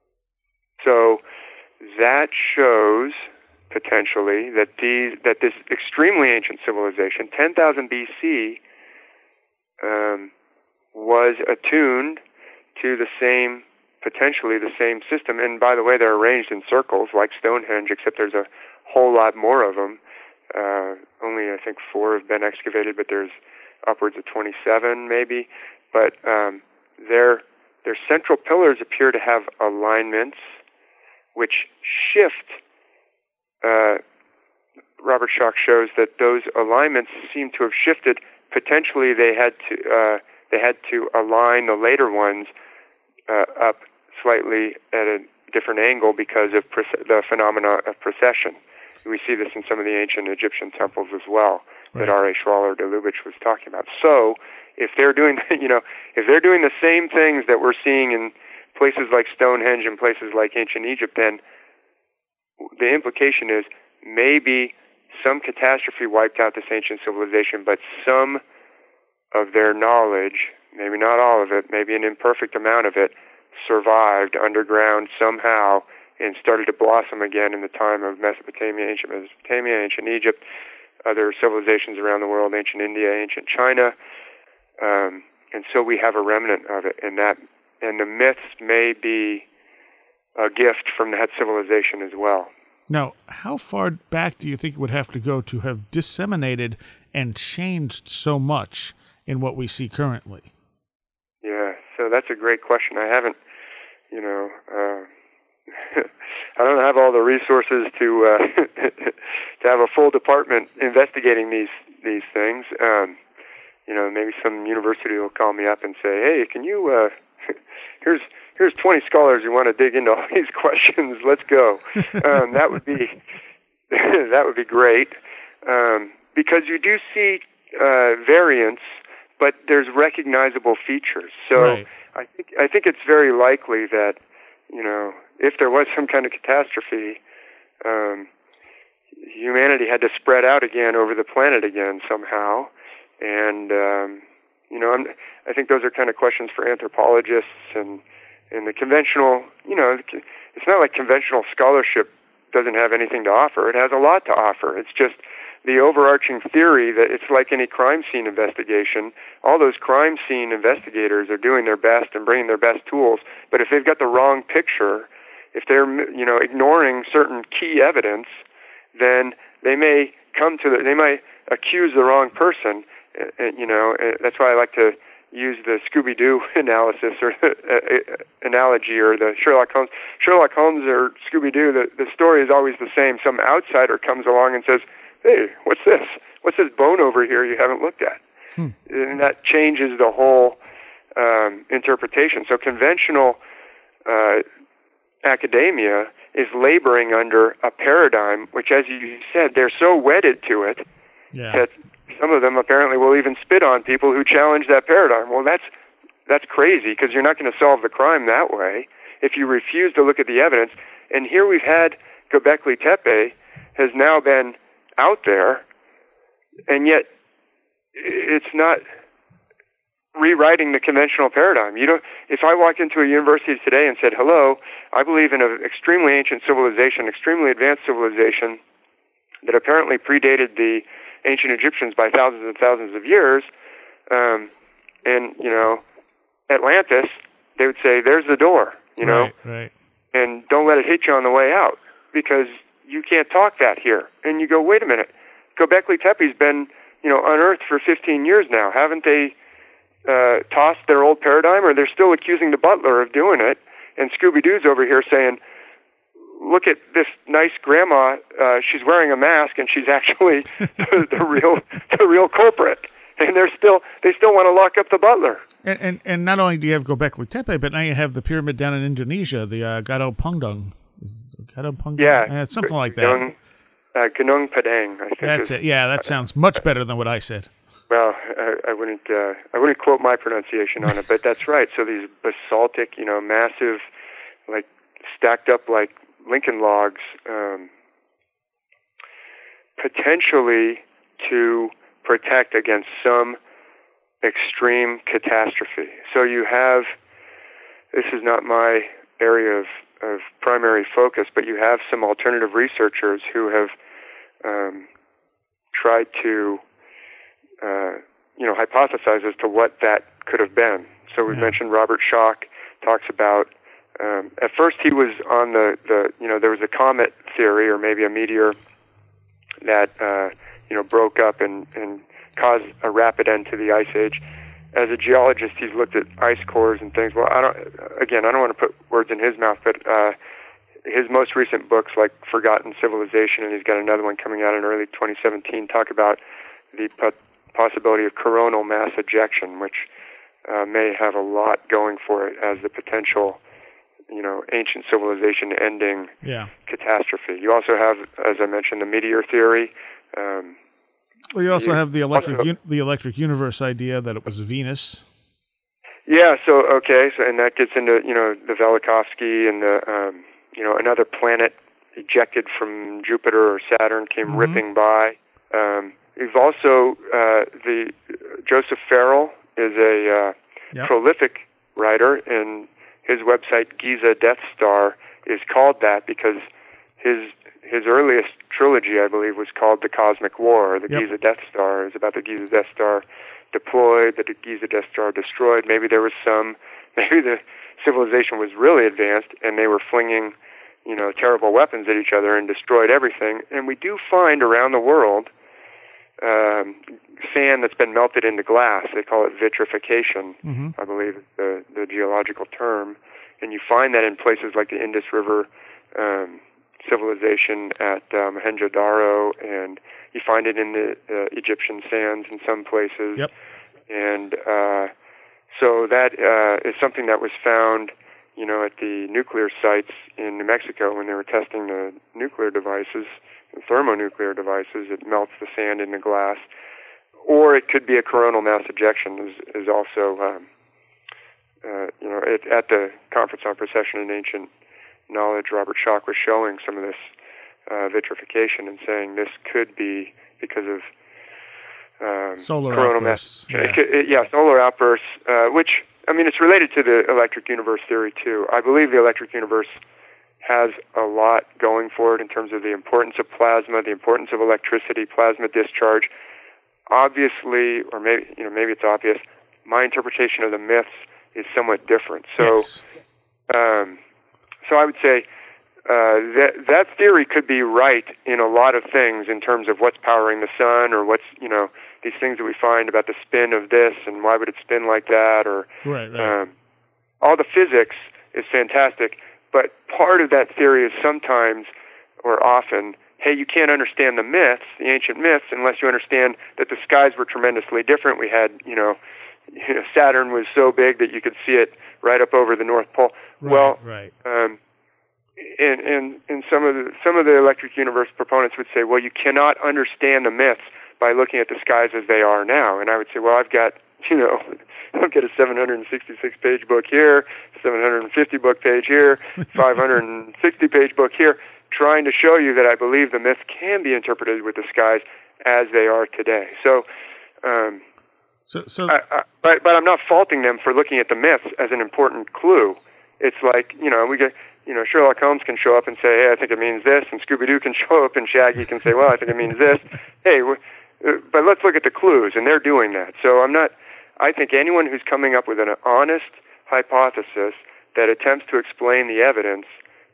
so that shows potentially that these that this extremely ancient civilization, ten thousand B C, um, was attuned to the same potentially the same system. And by the way, they're arranged in circles like Stonehenge, except there's a whole lot more of them. Uh, only, I think, four have been excavated, but there's upwards of twenty-seven maybe. But um, their, their central pillars appear to have alignments which shift. Uh, Robert Schoch shows that those alignments seem to have shifted. Potentially, they had to uh, they had to align the later ones uh, up slightly at a different angle because of pre- the phenomena of precession. We see this in some of the ancient Egyptian temples as well, right, that R A Schwaller de Lubitsch was talking about. So, if they're doing, you know, if they're doing the same things that we're seeing in places like Stonehenge and places like ancient Egypt, then the implication is maybe some catastrophe wiped out this ancient civilization, but some of their knowledge, maybe not all of it, maybe an imperfect amount of it, survived underground somehow and started to blossom again in the time of Mesopotamia, ancient Mesopotamia, ancient Egypt, other civilizations around the world, ancient India, ancient China. Um, and so we have a remnant of it, and that, and the myths may be a gift from that civilization as well. Now, how far back do you think it would have to go to have disseminated and changed so much in what we see currently? Yeah, so that's a great question. I haven't, you know, uh, I don't have all the resources to uh, to have a full department investigating these these things. Um, you know, maybe some university will call me up and say, "Hey, can you? Uh, here's here's twenty scholars who want to dig into all these questions. Let's go." Um, that would be that would be great, um, because you do see uh, variants, but there's recognizable features. So right. I think I think it's very likely that, you know, if there was some kind of catastrophe, um, humanity had to spread out again over the planet again somehow. And, um, you know, I'm, I think those are kind of questions for anthropologists and, and the conventional, you know, it's not like conventional scholarship doesn't have anything to offer. It has a lot to offer. It's just the overarching theory that it's like any crime scene investigation. All those crime scene investigators are doing their best and bringing their best tools, but if they've got the wrong picture, if they're, you know, ignoring certain key evidence, then they may come to the, they might accuse the wrong person. Uh, you know, uh, that's why I like to use the Scooby-Doo analysis or uh, uh, analogy, or the Sherlock Holmes. Sherlock Holmes or Scooby-Doo, the, the story is always the same. Some outsider comes along and says, "Hey, what's this? What's this bone over here you haven't looked at?" Hmm. And that changes the whole um, interpretation. So conventional uh, academia is laboring under a paradigm which, as you said, they're so wedded to it yeah. that some of them apparently will even spit on people who challenge that paradigm. Well, that's that's crazy, because you're not going to solve the crime that way if you refuse to look at the evidence. And here we've had Göbekli Tepe has now been out there, and yet it's not rewriting the conventional paradigm. You don't. If I walked into a university today and said, "Hello, I believe in an extremely ancient civilization, extremely advanced civilization that apparently predated the ancient Egyptians by thousands and thousands of years," um, and you know, Atlantis, they would say, "There's the door," you know, right, right. and don't let it hit you on the way out, because you can't talk that here. And you go, wait a minute, Göbekli Tepe's been, you know, unearthed for fifteen years now. Haven't they uh, tossed their old paradigm? Or they're still accusing the butler of doing it, and Scooby-Doo's over here saying, "Look at this nice grandma. Uh, she's wearing a mask, and she's actually the, the real the real culprit." And they're still they still want to lock up the butler. And, and and not only do you have Göbekli Tepe, but now you have the pyramid down in Indonesia, the uh, Gading Pangdang. Gading Pangdang? Yeah, uh, something like that. Gunung, uh, Gunung Padang, I think. That's it. Yeah, that sounds much better than what I said. Well, I, I wouldn't uh, I wouldn't quote my pronunciation on it, but that's right. So these basaltic, you know, massive, like stacked up like Lincoln logs, um, potentially to protect against some extreme catastrophe. So you have, this is not my area of, of primary focus, but you have some alternative researchers who have um, tried to, uh, you know, hypothesize as to what that could have been. So we yeah. mentioned Robert Schoch talks about um, at first he was on the, the, you know, there was a comet theory or maybe a meteor that, uh, you know, broke up and, and caused a rapid end to the Ice Age. As a geologist, he's looked at ice cores and things. Well, I don't, again, I don't want to put words in his mouth, but uh, his most recent books, like Forgotten Civilization, and he's got another one coming out in early twenty seventeen, talk about the po- possibility of coronal mass ejection, which uh, may have a lot going for it as the potential, you know, ancient civilization ending yeah. catastrophe. You also have, as I mentioned, the meteor theory. Um, Well, you also you have the electric also, un- the electric universe idea that it was Venus. Yeah. So okay. So and that gets into, you know, the Velikovsky and the um, you know, another planet ejected from Jupiter or Saturn came mm-hmm. ripping by. Um, you've also uh, the Joseph Farrell is a uh, yep. prolific writer, and his website Giza Death Star is called that because his his earliest trilogy, I believe, was called The Cosmic War. The yep. Giza Death Star is about the Giza Death Star deployed, the Giza Death Star destroyed. Maybe there was some, maybe the civilization was really advanced and they were flinging, you know, terrible weapons at each other and destroyed everything. And we do find around the world um, sand that's been melted into glass. They call it vitrification, mm-hmm. I believe is the, the geological term. And you find that in places like the Indus River um, civilization at um, Mohenjo-Daro, and you find it in the uh, Egyptian sands in some places. Yep. And uh, so that uh, is something that was found, you know, at the nuclear sites in New Mexico when they were testing the nuclear devices, the thermonuclear devices. It melts the sand into glass. Or it could be a coronal mass ejection is, is also, um, uh, you know, it, at the Conference on Precession and Ancient Knowledge, Robert Schoch was showing some of this uh, vitrification and saying this could be because of um, solar coronal outbursts. mass. Yeah. It could, it, yeah, solar outbursts, uh, which, I mean, it's related to the electric universe theory, too. I believe the electric universe has a lot going for it in terms of the importance of plasma, the importance of electricity, plasma discharge. Obviously, or maybe, you know, maybe it's obvious, my interpretation of the myths is somewhat different. So, yes. um, so I would say uh, that that theory could be right in a lot of things in terms of what's powering the sun, or what's, you know, these things that we find about the spin of this and why would it spin like that, or right, right. Um, all the physics is fantastic, but part of that theory is sometimes or often, hey, you can't understand the myths, the ancient myths, unless you understand that the skies were tremendously different. We had, you know, you know Saturn was so big that you could see it right up over the North Pole. Right, well, right. Um, and, and, and some of the some of the electric universe proponents would say, well, you cannot understand the myths by looking at the skies as they are now. And I would say, well, I've got, you know, I've got a seven hundred sixty-six page book here, seven hundred fifty book page here, five hundred sixty page book here, trying to show you that I believe the myths can be interpreted with the skies as they are today. So, um, so, so I, I, but, but I'm not faulting them for looking at the myths as an important clue. It's like, you know, we get, you know, Sherlock Holmes can show up and say, hey, I think it means this, and Scooby-Doo can show up and Shaggy can say, well, I think it means this. Hey, uh, but let's look at the clues, and they're doing that. So I'm not, I think anyone who's coming up with an honest hypothesis that attempts to explain the evidence,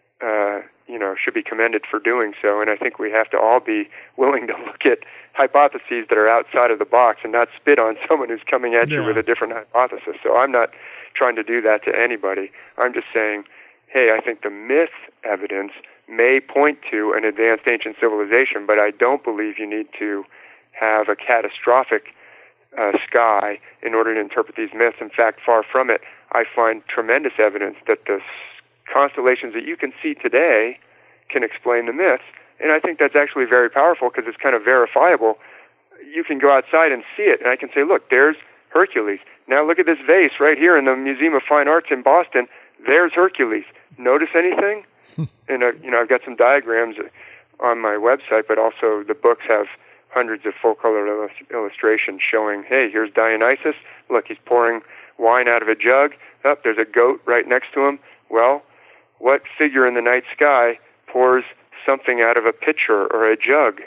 uh, you know, should be commended for doing so. And I think we have to all be willing to look at hypotheses that are outside of the box and not spit on someone who's coming at you yeah. with a different hypothesis. So I'm not trying to do that to anybody. I'm just saying, hey, I think the myth evidence may point to an advanced ancient civilization, but I don't believe you need to have a catastrophic uh, sky in order to interpret these myths. In fact, far from it, I find tremendous evidence that the constellations that you can see today can explain the myths. And I think that's actually very powerful because it's kind of verifiable. You can go outside and see it, and I can say, look, there's Hercules. Now look at this vase right here in the Museum of Fine Arts in Boston. There's Hercules. Notice anything? And, uh, you know, I've got some diagrams on my website, but also the books have hundreds of full-color illust- illustrations showing, hey, here's Dionysus. Look, he's pouring wine out of a jug. Oh, there's a goat right next to him. Well, what figure in the night sky pours something out of a pitcher or a jug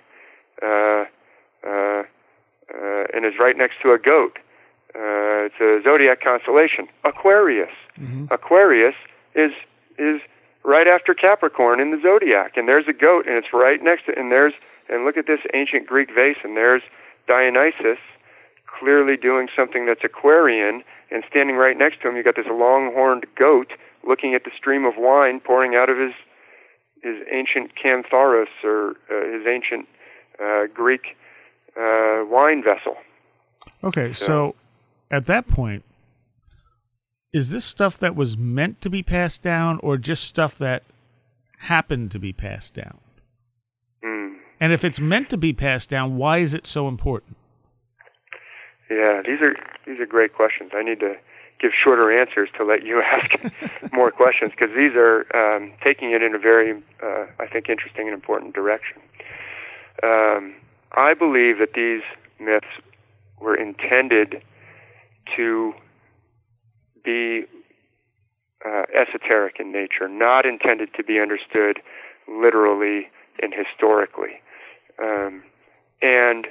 uh, uh, uh, and is right next to a goat? Uh, it's a zodiac constellation, Aquarius. Mm-hmm. Aquarius is is right after Capricorn in the zodiac, and there's a goat, and it's right next to, and there's, and look at this ancient Greek vase, and there's Dionysus clearly doing something that's Aquarian, and standing right next to him, you got this long-horned goat looking at the stream of wine pouring out of his his ancient cantharos, or uh, his ancient uh, Greek uh, wine vessel. Okay, so, so at that point, is this stuff that was meant to be passed down, or just stuff that happened to be passed down? Mm. And if it's meant to be passed down, why is it so important? Yeah, these are these are great questions. I need to give shorter answers to let you ask more questions, because these are um, taking it in a very, uh, I think, interesting and important direction. Um, I believe that these myths were intended to be uh, esoteric in nature, not intended to be understood literally and historically. Um, and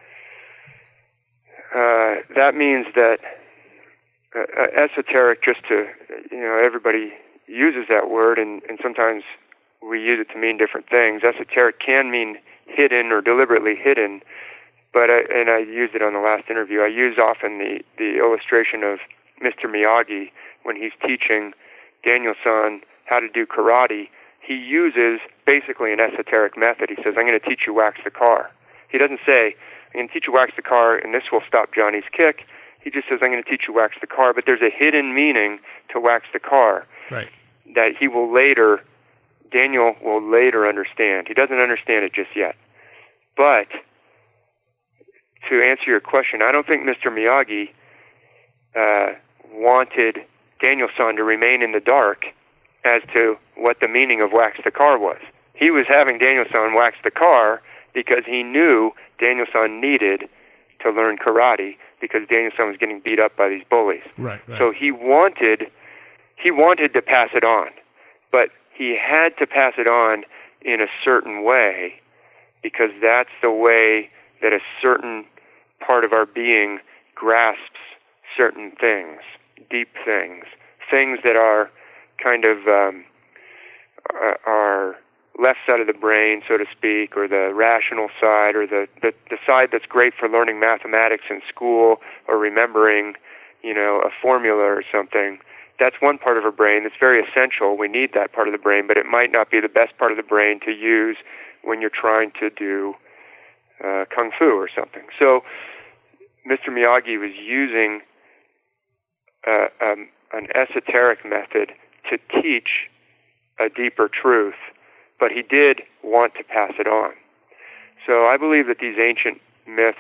uh, that means that uh, esoteric, just to, you know, everybody uses that word, and, and sometimes we use it to mean different things. Esoteric can mean hidden or deliberately hidden, but I, and I used it on the last interview. I use often the, the illustration of Mister Miyagi when he's teaching Daniel-san how to do karate. He uses basically an esoteric method. He says, I'm going to teach you wax the car. He doesn't say, I'm going to teach you wax the car and this will stop Johnny's kick. He just says, I'm going to teach you wax the car. But there's a hidden meaning to wax the car, right, that he will later, Daniel will later understand. He doesn't understand it just yet. But to answer your question, I don't think Mister Miyagi uh, wanted Daniel-san to remain in the dark as to what the meaning of wax the car was. He was having Daniel-san wax the car because he knew Daniel-san needed to learn karate, because Daniel-san was getting beat up by these bullies. Right, right. So he wanted he wanted to pass it on, but he had to pass it on in a certain way, because that's the way that a certain part of our being grasps certain things, deep things, things that are kind of um, are left side of the brain, so to speak, or the rational side, or the, the, the side that's great for learning mathematics in school or remembering, you know, a formula or something. That's one part of our brain that's very essential. We need that part of the brain, but it might not be the best part of the brain to use when you're trying to do uh, kung fu or something. So Mister Miyagi was using uh, um, an esoteric method to teach a deeper truth, but he did want to pass it on. So I believe that these ancient myths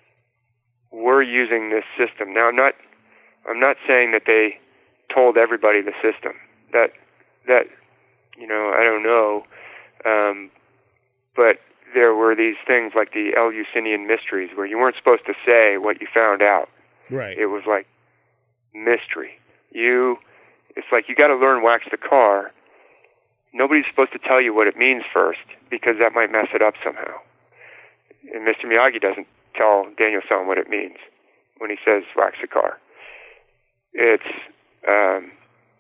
were using this system. Now, I'm not, I'm not saying that they told everybody the system. That, that, you know, I don't know. Um, but there were these things like the Eleusinian Mysteries, where you weren't supposed to say what you found out. Right. It was like mystery. You, it's like you got to learn wax the car. Nobody's supposed to tell you what it means first, because that might mess it up somehow. And Mister Miyagi doesn't tell Daniel-san what it means when he says wax the car. It's, um,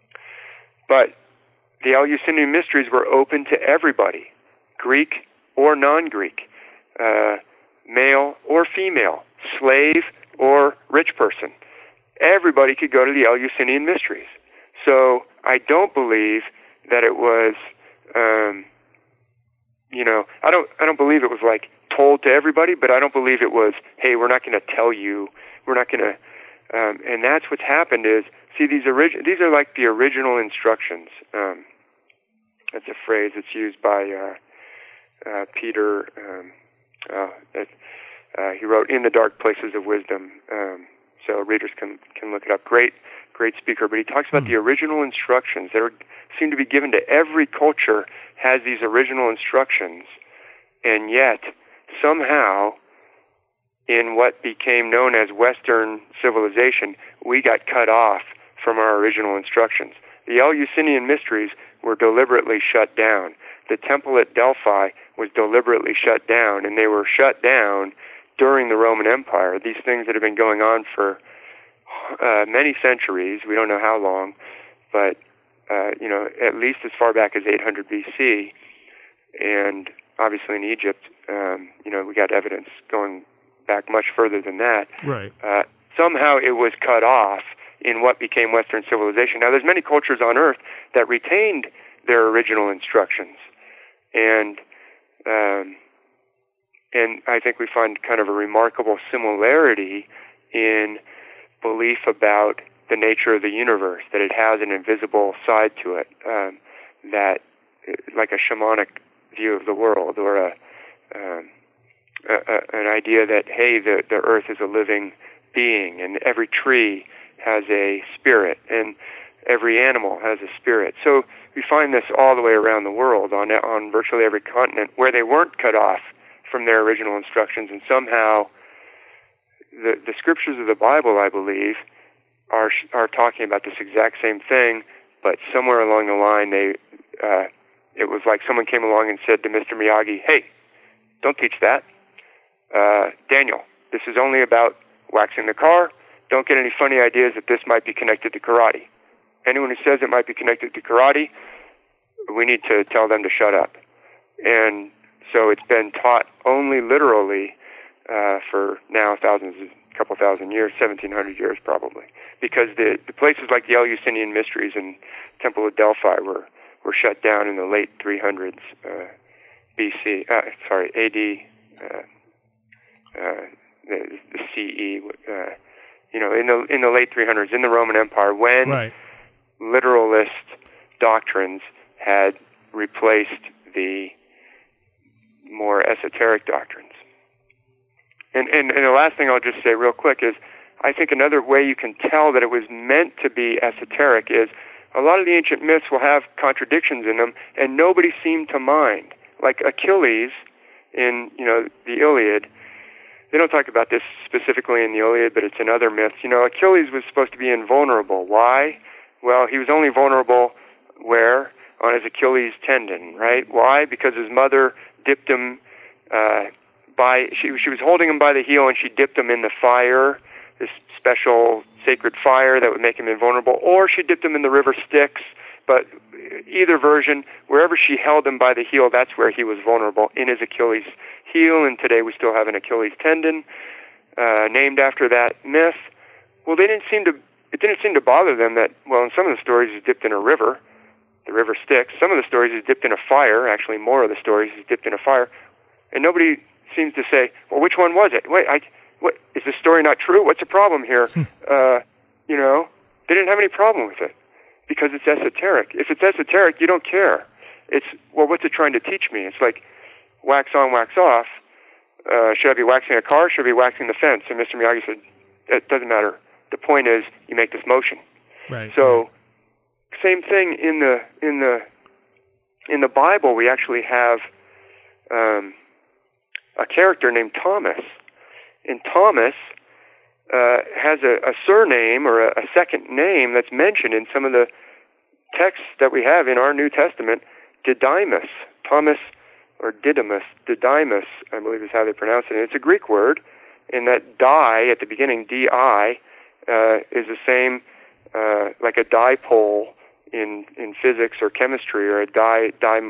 but the Eleusinian Mysteries were open to everybody, Greek or non-Greek, uh, male or female, slave or rich person. Everybody could go to the Eleusinian Mysteries. So I don't believe that it was, um, you know, I don't, I don't believe it was like told to everybody, but I don't believe it was, hey, we're not going to tell you, we're not going to, um, and that's what's happened is, see, these origi- these are like the original instructions. Um, that's a phrase that's used by uh, uh, Peter. Um, uh, that, uh, he wrote "In the Dark Places of Wisdom," um, so readers can can look it up. Great, great speaker. But he talks about mm. the original instructions that are, seem to be given to every culture. Has these original instructions, and yet somehow, in what became known as Western civilization, we got cut off from our original instructions. The Eleusinian Mysteries were deliberately shut down. The temple at Delphi was deliberately shut down, and they were shut down during the Roman Empire. These things that have been going on for uh, many centuries, we don't know how long, but uh, you know, at least as far back as eight hundred B C, and obviously in Egypt, um, you know, we got evidence going back much further than that. Right. Uh, somehow it was cut off in what became Western civilization. Now, there's many cultures on Earth that retained their original instructions, and um, and I think we find kind of a remarkable similarity in belief about the nature of the universe, that it has an invisible side to it, um, that like a shamanic view of the world, or a, um, a, a an idea that, hey, the, the earth is a living being, and every tree has a spirit, and every animal has a spirit. So we find this all the way around the world, on on virtually every continent, where they weren't cut off from their original instructions, and somehow the the scriptures of the Bible, I believe, are are talking about this exact same thing, but somewhere along the line, they uh, it was like someone came along and said to Mister Miyagi, "Hey, don't teach that, uh, Daniel. This is only about waxing the car. Don't get any funny ideas that this might be connected to karate. Anyone who says it might be connected to karate, we need to tell them to shut up." And so it's been taught only literally uh, for now thousands, a couple thousand years, seventeen hundred years probably, because the, the places like the Eleusinian Mysteries and Temple of Delphi were, were shut down in the late three hundreds uh, B C, uh, sorry, A D, uh, uh, the, the C E, uh, you know, in the in the late three hundreds in the Roman Empire, when right. literalist doctrines had replaced the more esoteric doctrines. And, and and the last thing I'll just say real quick is, I think another way you can tell that it was meant to be esoteric is a lot of the ancient myths will have contradictions in them, and nobody seemed to mind. Like Achilles in, you know, the Iliad. They don't talk about this specifically in the Iliad, but it's in other myths. You know, Achilles was supposed to be invulnerable. Why? Well, he was only vulnerable where? On his Achilles tendon, right? Why? Because his mother dipped him uh, by, she, she was holding him by the heel, and she dipped him in the fire, this special sacred fire that would make him invulnerable, or she dipped him in the river Styx. But either version, wherever she held him by the heel, that's where he was vulnerable, in his Achilles heel, and today we still have an Achilles tendon uh, named after that myth. Well, they didn't seem to, it didn't seem to bother them that, well, in some of the stories he's dipped in a river, the river Styx. Some of the stories he's dipped in a fire. Actually, more of the stories he's dipped in a fire. And nobody seems to say, well, which one was it? Wait, I, what, is this story not true? What's the problem here? uh, you know, they didn't have any problem with it because it's esoteric. If it's esoteric, you don't care. It's, well, what's it trying to teach me? It's like wax on, wax off. Uh, should I be waxing a car? Should I be waxing the fence? And Mister Miyagi said, it doesn't matter. The point is, you make this motion. Right. So, same thing in the in the in the Bible. We actually have um, a character named Thomas, and Thomas uh, has a, a surname or a, a second name that's mentioned in some of the texts that we have in our New Testament. Didymus, Thomas, or Didymus, Didymus, I believe is how they pronounce it. And it's a Greek word, and that di at the beginning, di, uh, is the same uh, like a dipole in in physics or chemistry, or a di, di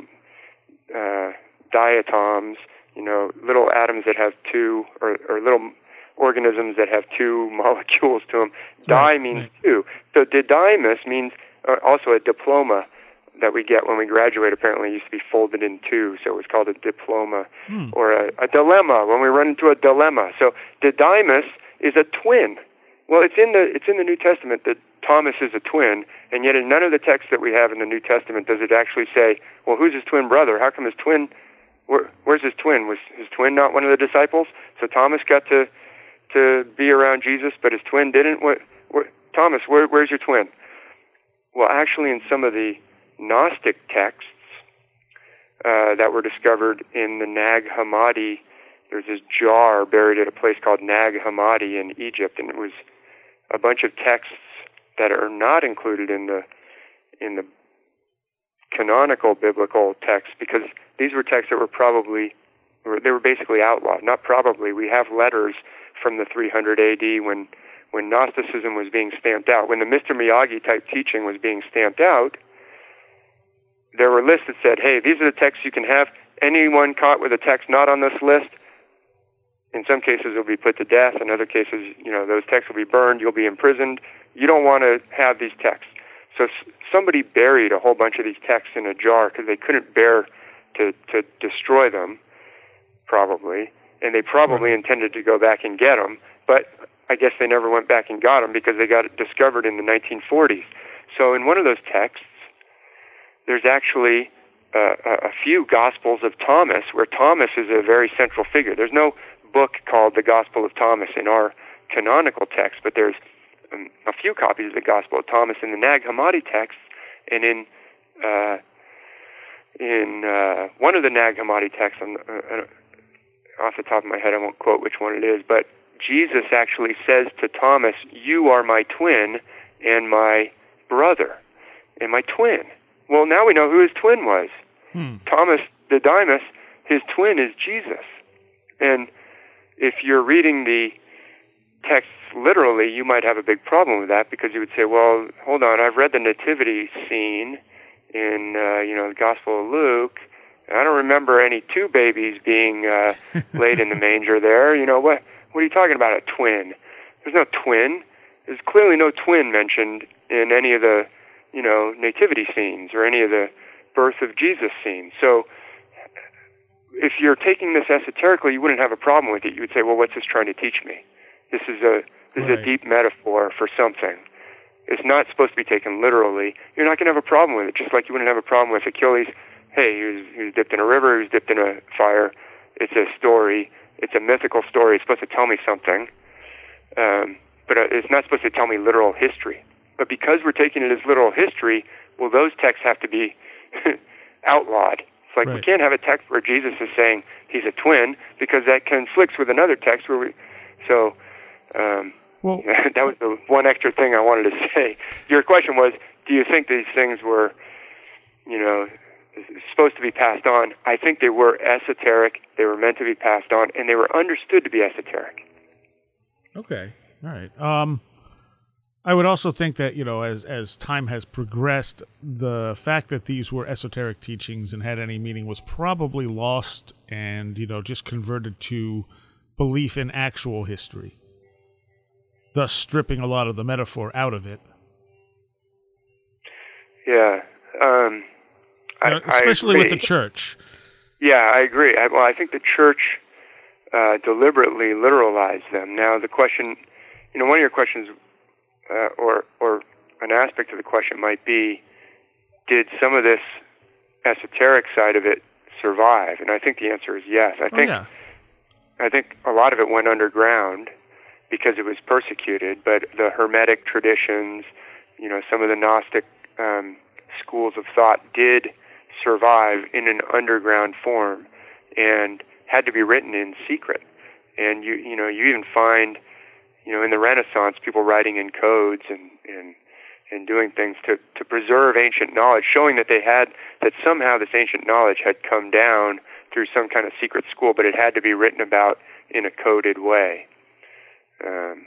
uh, diatoms, you know, little atoms that have two, or, or little organisms that have two molecules to them. Di right, means right. two. So didymus means uh, also a diploma that we get when we graduate. Apparently used to be folded in two, so it was called a diploma, hmm. or a, a dilemma when we run into a dilemma. So didymus is a twin. Well, it's in the it's in the New Testament that Thomas is a twin, and yet in none of the texts that we have in the New Testament does it actually say, well, who's his twin brother? How come his twin, where, where's his twin? Was his twin not one of the disciples? So Thomas got to to be around Jesus, but his twin didn't? What, what, Thomas, where, where's your twin? Well, actually in some of the Gnostic texts uh, that were discovered in the Nag Hammadi, there's this jar buried at a place called Nag Hammadi in Egypt, and it was a bunch of texts that are not included in the in the canonical biblical texts, because these were texts that were probably, they were basically outlawed. Not probably. We have letters from the three hundred A D when when Gnosticism was being stamped out, when the Mister Miyagi type teaching was being stamped out. there were lists that said, hey, these are the texts you can have. Anyone caught with a text not on this list, in some cases will be put to death. In other cases, you know, those texts will be burned. You'll be imprisoned. You don't want to have these texts. So s- somebody buried a whole bunch of these texts in a jar because they couldn't bear to, to destroy them, probably. And they probably intended to go back and get them. But I guess they never went back and got them because they got discovered in the nineteen forties. So in one of those texts, there's actually uh, a few Gospels of Thomas, where Thomas is a very central figure. There's no book called the Gospel of Thomas in our canonical text, but there's um, a few copies of the Gospel of Thomas in the Nag Hammadi texts, and in uh, in uh, one of the Nag Hammadi texts, on, uh, off the top of my head, I won't quote which one it is, but Jesus actually says to Thomas, "You are my twin and my brother and my twin." Well, now we know who his twin was. Hmm. Thomas Didymus, his twin is Jesus. And if you're reading the texts literally, you might have a big problem with that, because you would say, well, hold on, I've read the nativity scene in, uh, you know, the Gospel of Luke. I don't remember any two babies being uh, laid in the manger there. You know, what What are you talking about, a twin? There's no twin. There's clearly no twin mentioned in any of the, you know, nativity scenes or any of the birth of Jesus scenes. So if you're taking this esoterically, you wouldn't have a problem with it. You would say, well, what's this trying to teach me? This is a this right. is a deep metaphor for something. It's not supposed to be taken literally. You're not going to have a problem with it, just like you wouldn't have a problem with Achilles. Hey, he was, he was dipped in a river, he was dipped in a fire. It's a story. It's a mythical story. It's supposed to tell me something. Um, but it's not supposed to tell me literal history. But because we're taking it as literal history, well, those texts have to be outlawed. It's like right. we can't have a text where Jesus is saying he's a twin, because that conflicts with another text where we... So um, well, that was the one extra thing I wanted to say. Your question was, do you think these things were, you know, supposed to be passed on? I think they were esoteric. They were meant to be passed on, and they were understood to be esoteric. Okay. All right. Um, I would also think that, you know, as as time has progressed, the fact that these were esoteric teachings and had any meaning was probably lost and, you know, just converted to belief in actual history, thus stripping a lot of the metaphor out of it. Yeah. Um, I, you know, especially I with the church. Yeah, I agree. I, well, I think the church uh, deliberately literalized them. Now, the question, you know, one of your questions, uh, or or an aspect of the question might be, did some of this esoteric side of it survive? And I think the answer is yes. I think, oh, yeah. I think a lot of it went underground because it was persecuted, but the Hermetic traditions, you know, some of the Gnostic um, schools of thought did survive in an underground form and had to be written in secret. And you you know, you even find, you know, in the Renaissance, people writing in codes and and, and doing things to, to preserve ancient knowledge, showing that they had, that somehow this ancient knowledge had come down through some kind of secret school, but it had to be written about in a coded way. Um,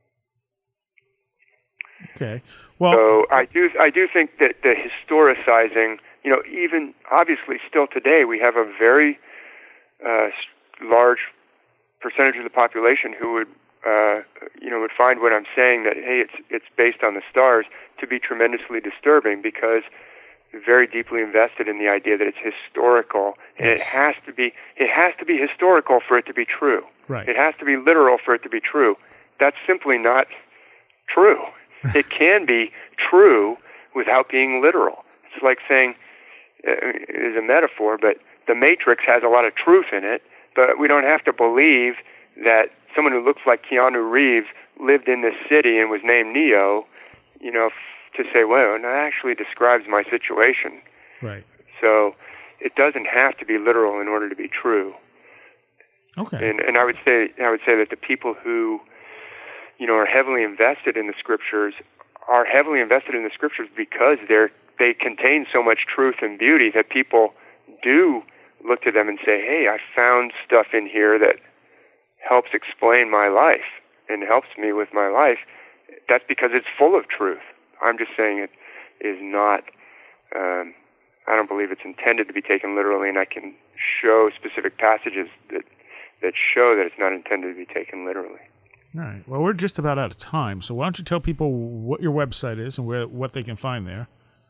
okay. Well, so I do I do think that the historicizing, you know, even obviously still today we have a very uh, large percentage of the population who would, uh, you know, would find what I'm saying, that hey, it's it's based on the stars, to be tremendously disturbing, because they're very deeply invested in the idea that it's historical, and yes. it has to be it has to be historical for it to be true. Right. It has to be literal for it to be true. That's simply not true. It can be true without being literal. It's like saying, uh, it is a metaphor, but the Matrix has a lot of truth in it, but we don't have to believe that someone who looks like Keanu Reeves lived in this city and was named Neo, you know, f- to say, well, that actually describes my situation. Right. So it doesn't have to be literal in order to be true. Okay. And and I would say I would say that the people who, you know, are heavily invested in the scriptures are heavily invested in the scriptures because they're they contain so much truth and beauty that people do look to them and say, hey, I found stuff in here that helps explain my life and helps me with my life. That's because it's full of truth. I'm just saying it is not, um, I don't believe it's intended to be taken literally, and I can show specific passages that that show that it's not intended to be taken literally. All right. Well, we're just about out of time, so why don't you tell people what your website is and where what they can find there?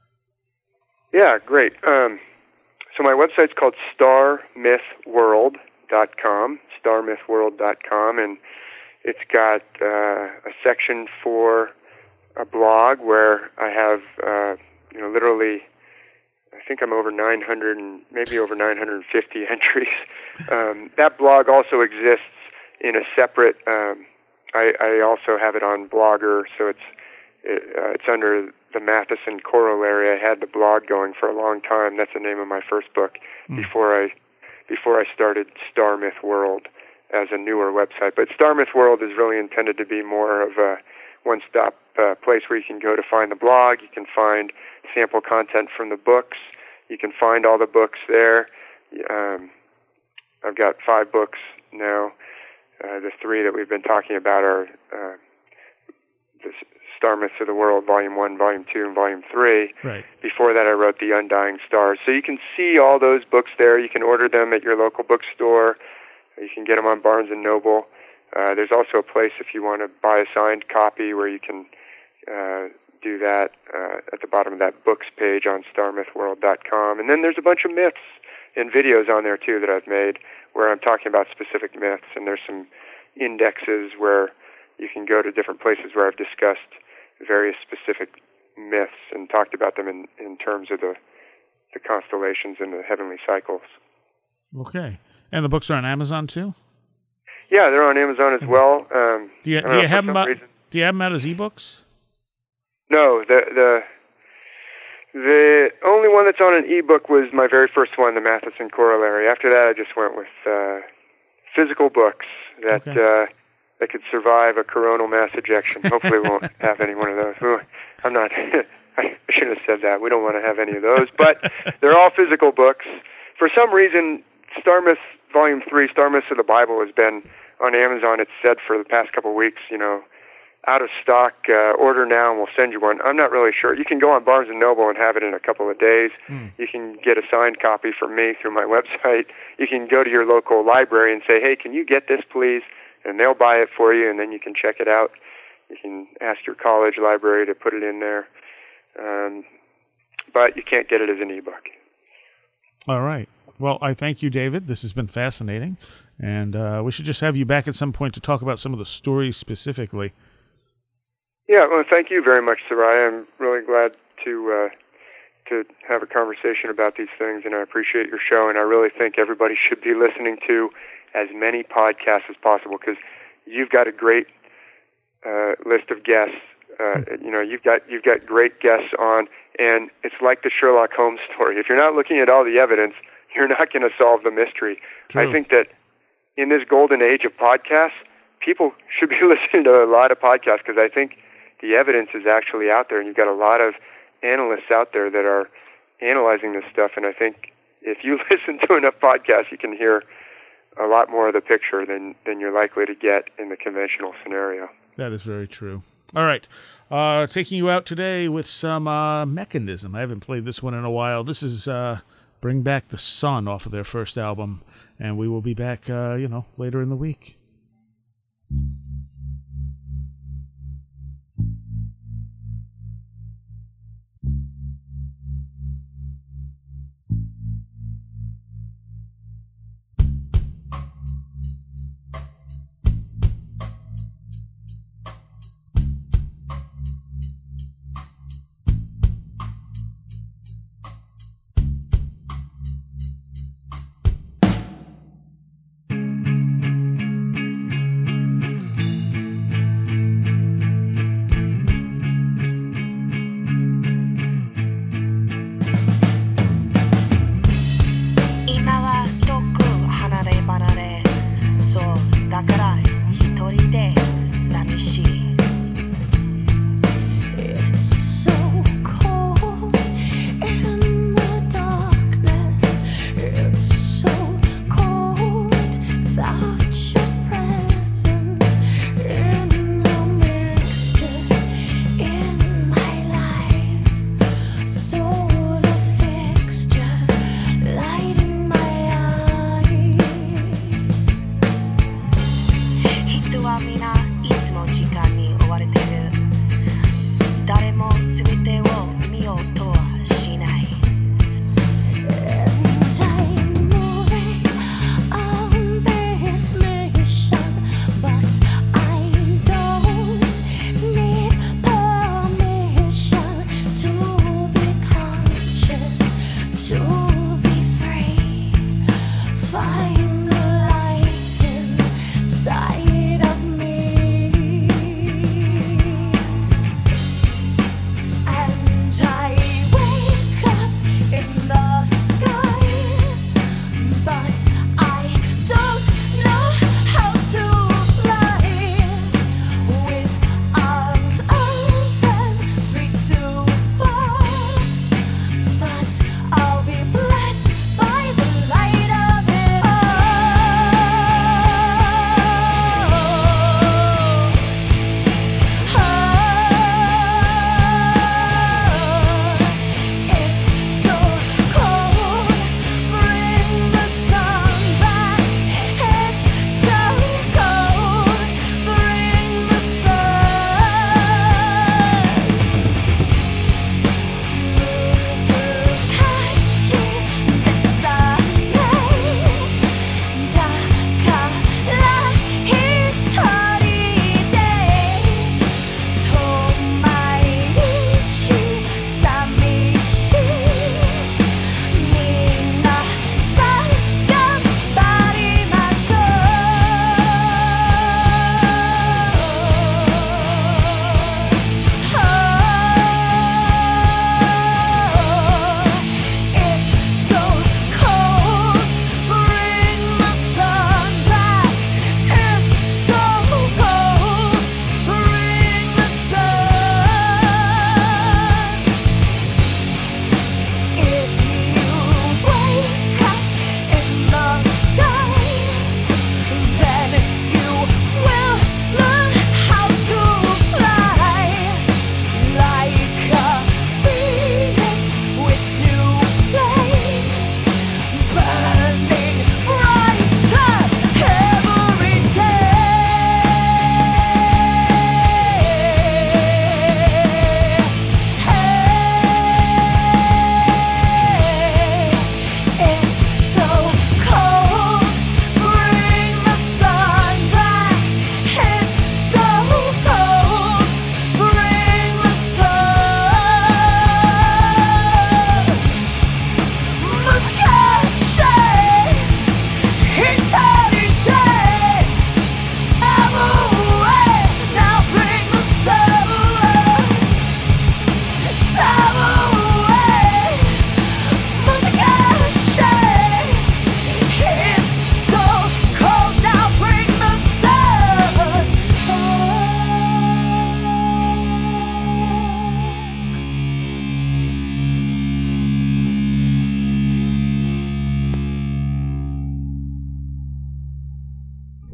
Yeah, great. Um, so my website's called star myth world dot com, star myth world dot com, and it's got uh, a section for a blog where I have, uh, you know, literally, I think I'm over nine hundred and maybe over nine hundred fifty entries. Um, that blog also exists in a separate. Um, I, I also have it on Blogger, so it's it, uh, it's under the Matheson Corollary. I had the blog going for a long time. That's the name of my first book mm. before I before I started Star Myth World as a newer website. But Star Myth World is really intended to be more of a one-stop uh, place where you can go to find the blog. You can find sample content from the books. You can find all the books there. Um, I've got five books now. Uh, the three that we've been talking about are uh, the Star Myths of the World, Volume one, Volume two, and Volume three. Right. Before that, I wrote The Undying Stars. So you can see all those books there. You can order them at your local bookstore. You can get them on Barnes and Noble. Uh, there's also a place if you want to buy a signed copy where you can uh, do that uh, at the bottom of that books page on star myth world dot com. And then there's a bunch of myths and videos on there, too, that I've made where I'm talking about specific myths. And there's some indexes where you can go to different places where I've discussed various specific myths and talked about them in, in terms of the, the constellations and the heavenly cycles. Okay. And the books are on Amazon, too? Yeah, they're on Amazon as well. Um, do you, do you have them out, do you have them out as ebooks? No, the the the only one that's on an ebook was my very first one, the Matheson Corollary. After that, I just went with uh, physical books that okay. uh, that could survive a coronal mass ejection. Hopefully, we won't have any one of those. I'm not. I shouldn't have said that. We don't want to have any of those, but they're all physical books. For some reason, Star Myths Volume three, Star Myths of the Bible, has been on Amazon. It's said for the past couple of weeks, you know, out of stock, uh, order now and we'll send you one. I'm not really sure. You can go on Barnes and Noble and have it in a couple of days. Mm. You can get a signed copy from me through my website. You can go to your local library and say, hey, can you get this, please? And they'll buy it for you, and then you can check it out. You can ask your college library to put it in there. Um, but you can't get it as an ebook. All right. Well, I thank you, David. This has been fascinating. And uh, we should just have you back at some point to talk about some of the stories specifically. Yeah, well, thank you very much, Soraya. I'm really glad to uh, to have a conversation about these things, and I appreciate your show. And I really think everybody should be listening to as many podcasts as possible, because you've got a great uh, list of guests. Uh, you know, you've got you've got great guests on, and it's like the Sherlock Holmes story. If you're not looking at all the evidence, you're not going to solve the mystery. True. I think that in this golden age of podcasts, people should be listening to a lot of podcasts, because I think the evidence is actually out there, and you've got a lot of analysts out there that are analyzing this stuff. And I think if you listen to enough podcasts, you can hear a lot more of the picture than, than you're likely to get in the conventional scenario. That is very true. All right. Uh, taking you out today with some uh, Mechanism. I haven't played this one in a while. This is uh, Bring Back the Sun off of their first album, and we will be back, uh, you know, later in the week.